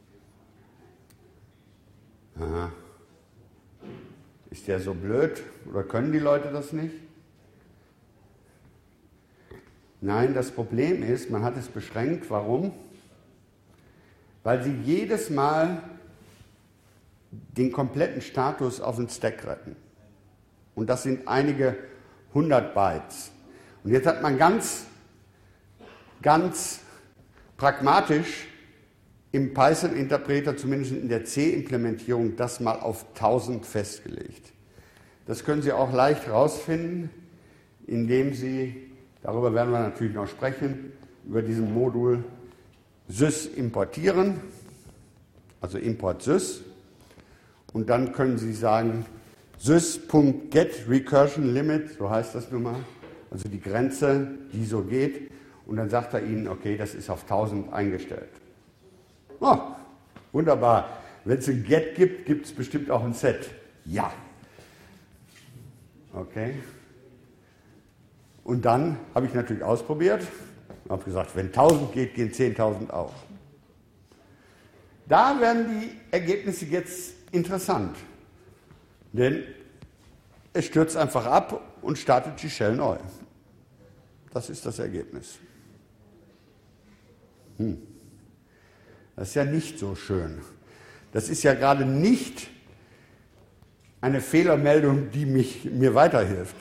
Aha. Ist der so blöd oder können die Leute das nicht? Nein, das Problem ist, man hat es beschränkt. Warum? Weil sie jedes Mal den kompletten Status auf den Stack retten. Und das sind einige 100 Bytes. Und jetzt hat man ganz pragmatisch im Python-Interpreter, zumindest in der C-Implementierung, das mal auf 1000 festgelegt. Das können Sie auch leicht herausfinden, indem Sie, darüber werden wir natürlich noch sprechen, über diesen Modul sys importieren. also Import sys. Und dann können Sie sagen, sys.getRecursionLimit, so heißt das nun mal, also die Grenze, die so geht. Und dann sagt er Ihnen, okay, das ist auf 1000 eingestellt. Oh, wunderbar. Wenn es ein Get gibt, gibt es bestimmt auch ein Set. Ja. Okay. Und dann habe ich natürlich ausprobiert und habe gesagt, wenn 1000 geht, gehen 10.000 auch. Da werden die Ergebnisse jetzt interessant. Denn es stürzt einfach ab und startet die Shell neu. Das ist das Ergebnis. Das ist ja nicht so schön. Das ist ja gerade nicht eine Fehlermeldung, die mir weiterhilft.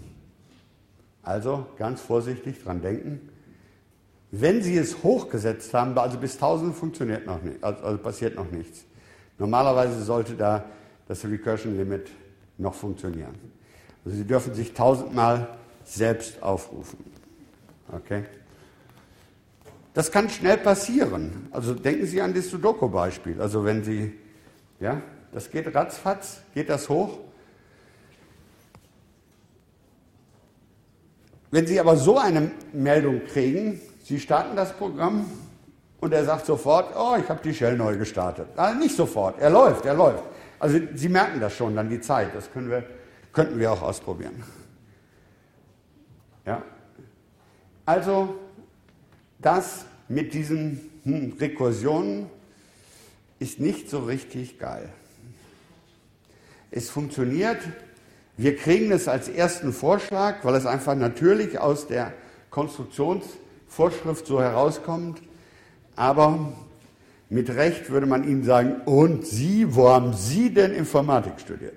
Also ganz vorsichtig dran denken. Wenn Sie es hochgesetzt haben, also bis 1000 funktioniert noch nicht, also passiert noch nichts. Normalerweise sollte da das Recursion Limit noch funktionieren. Also Sie dürfen sich 1000 Mal selbst aufrufen. Okay? Das kann schnell passieren. Also denken Sie an das Sudoku-Beispiel. Also wenn Sie, ja, das geht ratzfatz, geht das hoch. Wenn Sie aber so eine Meldung kriegen, Sie starten das Programm und er sagt sofort, oh, ich habe die Shell neu gestartet. Nein, nicht sofort, er läuft. Also Sie merken das schon, dann die Zeit, das könnten wir auch ausprobieren. Ja. Also das mit diesen Rekursionen ist nicht so richtig geil. Es funktioniert, wir kriegen es als ersten Vorschlag, weil es einfach natürlich aus der Konstruktionsvorschrift so herauskommt, aber mit Recht würde man Ihnen sagen, und Sie, wo haben Sie denn Informatik studiert?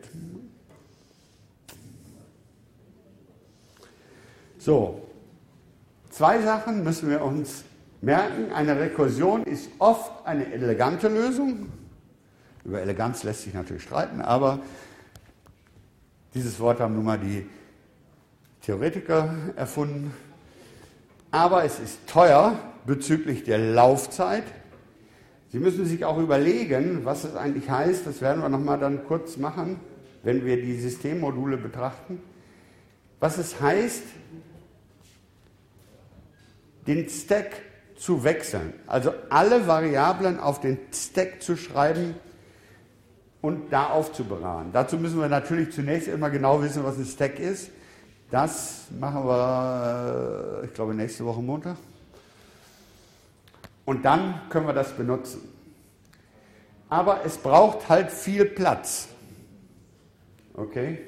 So, 2 Sachen müssen wir uns merken. Eine Rekursion ist oft eine elegante Lösung. Über Eleganz lässt sich natürlich streiten, aber dieses Wort haben nun mal die Theoretiker erfunden. Aber es ist teuer bezüglich der Laufzeit. Sie müssen sich auch überlegen, was es eigentlich heißt. Das werden wir nochmal dann kurz machen, wenn wir die Systemmodule betrachten. Was es heißt, den Stack zu wechseln. Also alle Variablen auf den Stack zu schreiben und da aufzubewahren. Dazu müssen wir natürlich zunächst immer genau wissen, was ein Stack ist. Das machen wir, ich glaube, nächste Woche Montag. Und dann können wir das benutzen. Aber es braucht halt viel Platz. Okay?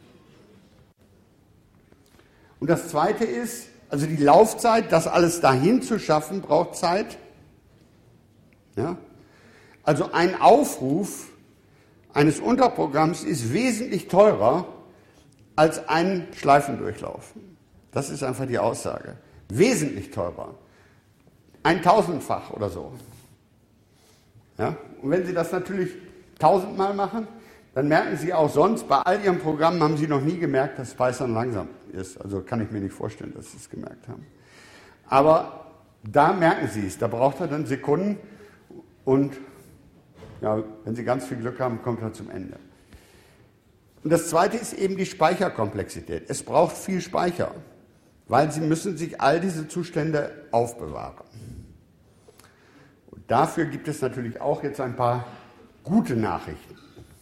Und das Zweite ist, also die Laufzeit, das alles dahin zu schaffen, braucht Zeit. Ja? Also ein Aufruf eines Unterprogramms ist wesentlich teurer als ein Schleifendurchlauf. Das ist einfach die Aussage. Wesentlich teurer. 1000-fach oder so. Ja? Und wenn Sie das natürlich 1000-mal machen, dann merken Sie auch sonst, bei all Ihren Programmen haben Sie noch nie gemerkt, dass Python langsam ist. Also kann ich mir nicht vorstellen, dass Sie es gemerkt haben. Aber da merken Sie es, da braucht er dann Sekunden und ja, wenn Sie ganz viel Glück haben, kommt er zum Ende. Und das Zweite ist eben die Speicherkomplexität. Es braucht viel Speicher, weil Sie müssen sich all diese Zustände aufbewahren. Und dafür gibt es natürlich auch jetzt ein paar gute Nachrichten.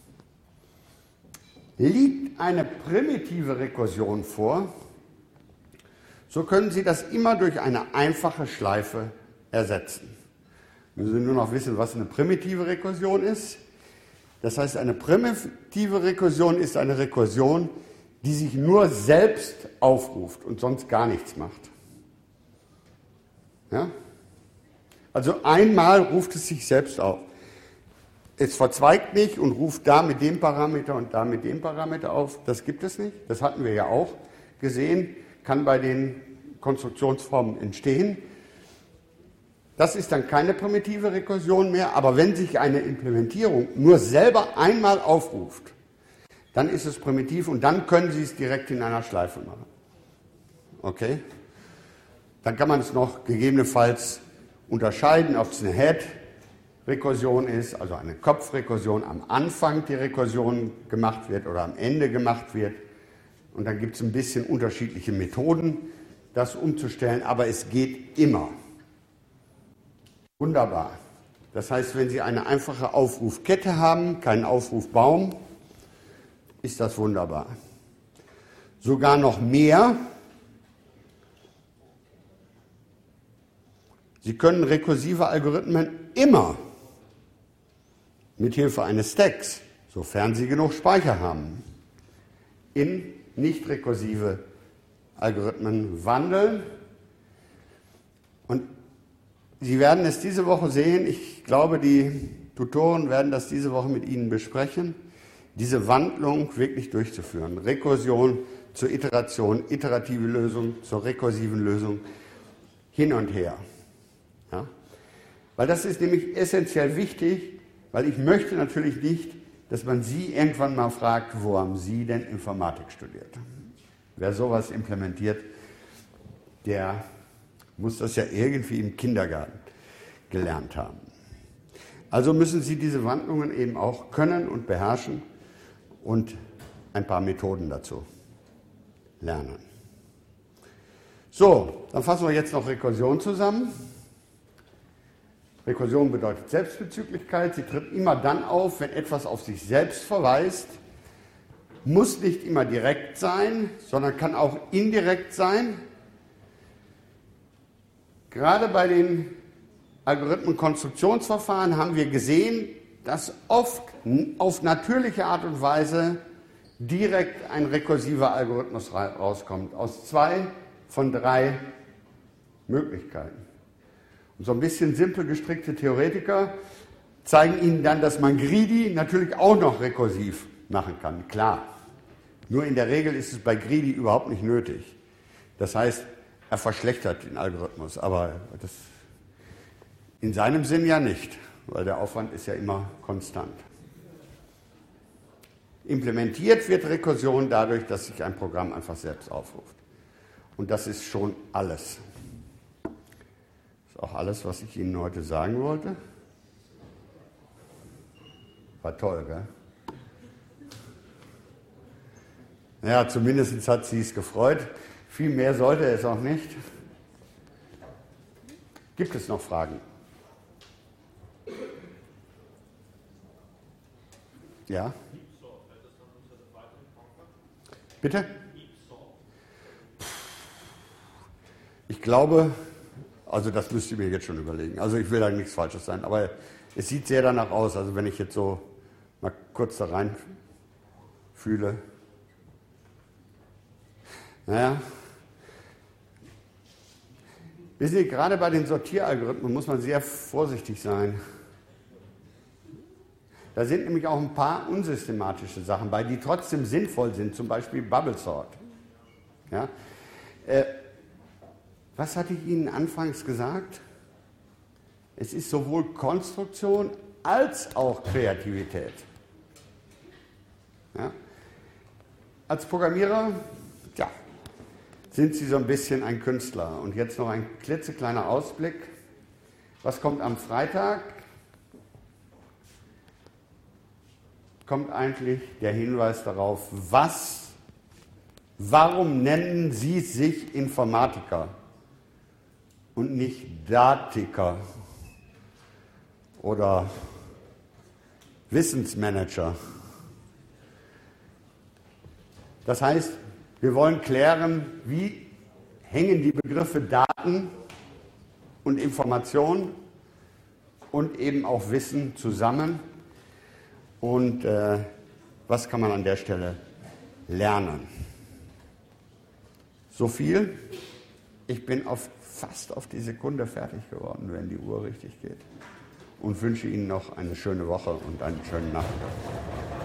Liegt eine primitive Rekursion vor, so können Sie das immer durch eine einfache Schleife ersetzen. Wir müssen nur noch wissen, was eine primitive Rekursion ist. Das heißt, eine primitive Rekursion ist eine Rekursion, die sich nur selbst aufruft und sonst gar nichts macht. Ja? Also einmal ruft es sich selbst auf. Es verzweigt nicht und ruft da mit dem Parameter und da mit dem Parameter auf. Das gibt es nicht. Das hatten wir ja auch gesehen. Kann bei den Konstruktionsformen entstehen. Das ist dann keine primitive Rekursion mehr. Aber wenn sich eine Implementierung nur selber einmal aufruft, dann ist es primitiv und dann können Sie es direkt in einer Schleife machen. Okay? Dann kann man es noch gegebenenfalls unterscheiden, ob es eine Head Rekursion ist, also eine Kopfrekursion am Anfang die Rekursion gemacht wird oder am Ende gemacht wird. Und dann gibt es ein bisschen unterschiedliche Methoden, das umzustellen, aber es geht immer. Wunderbar. Das heißt, wenn Sie eine einfache Aufrufkette haben, keinen Aufrufbaum, ist das wunderbar. Sogar noch mehr. Sie können rekursive Algorithmen immer mit Hilfe eines Stacks, sofern Sie genug Speicher haben, in nicht rekursive Algorithmen wandeln. Und Sie werden es diese Woche sehen, ich glaube, die Tutoren werden das diese Woche mit Ihnen besprechen, diese Wandlung wirklich durchzuführen. Rekursion zur Iteration, iterative Lösung zur rekursiven Lösung, hin und her. Ja? Weil das ist nämlich essentiell wichtig, weil ich möchte natürlich nicht, dass man Sie irgendwann mal fragt, wo haben Sie denn Informatik studiert? Wer sowas implementiert, der muss das ja irgendwie im Kindergarten gelernt haben. Also müssen Sie diese Wandlungen eben auch können und beherrschen und ein paar Methoden dazu lernen. So, dann fassen wir jetzt noch Rekursion zusammen. Rekursion bedeutet Selbstbezüglichkeit. Sie tritt immer dann auf, wenn etwas auf sich selbst verweist. Muss nicht immer direkt sein, sondern kann auch indirekt sein. Gerade bei den Algorithmenkonstruktionsverfahren haben wir gesehen, dass oft auf natürliche Art und Weise direkt ein rekursiver Algorithmus rauskommt, aus 2 von 3 Möglichkeiten. Und so ein bisschen simpel gestrickte Theoretiker zeigen Ihnen dann, dass man Greedy natürlich auch noch rekursiv machen kann. Klar, nur in der Regel ist es bei Greedy überhaupt nicht nötig. Das heißt, er verschlechtert den Algorithmus, aber das in seinem Sinn ja nicht, weil der Aufwand ist ja immer konstant. Implementiert wird Rekursion dadurch, dass sich ein Programm einfach selbst aufruft. Und das ist schon alles. Das ist auch alles, was ich Ihnen heute sagen wollte. War toll, gell? Ja, zumindest hat sie es gefreut. Viel mehr sollte es auch nicht. Gibt es noch Fragen? Ja? Bitte? Ich glaube, also das müsst ihr mir jetzt schon überlegen. Also ich will da nichts Falsches sein, aber es sieht sehr danach aus. Also wenn ich jetzt so mal kurz da rein fühle. Naja. Wissen Sie, gerade bei den Sortieralgorithmen muss man sehr vorsichtig sein. Da sind nämlich auch ein paar unsystematische Sachen bei, die trotzdem sinnvoll sind, zum Beispiel Bubble Sort. Ja? Was hatte ich Ihnen anfangs gesagt? Es ist sowohl Konstruktion als auch Kreativität. Ja? Als Programmierer, ja, sind Sie so ein bisschen ein Künstler. Und jetzt noch ein klitzekleiner Ausblick. Was kommt am Freitag? Kommt eigentlich der Hinweis darauf, warum nennen Sie sich Informatiker und nicht Datiker oder Wissensmanager? Das heißt, wir wollen klären, wie hängen die Begriffe Daten und Information und eben auch Wissen zusammen und was kann man an der Stelle lernen. So viel. Ich bin fast auf die Sekunde fertig geworden, wenn die Uhr richtig geht. Und wünsche Ihnen noch eine schöne Woche und einen schönen Nachmittag.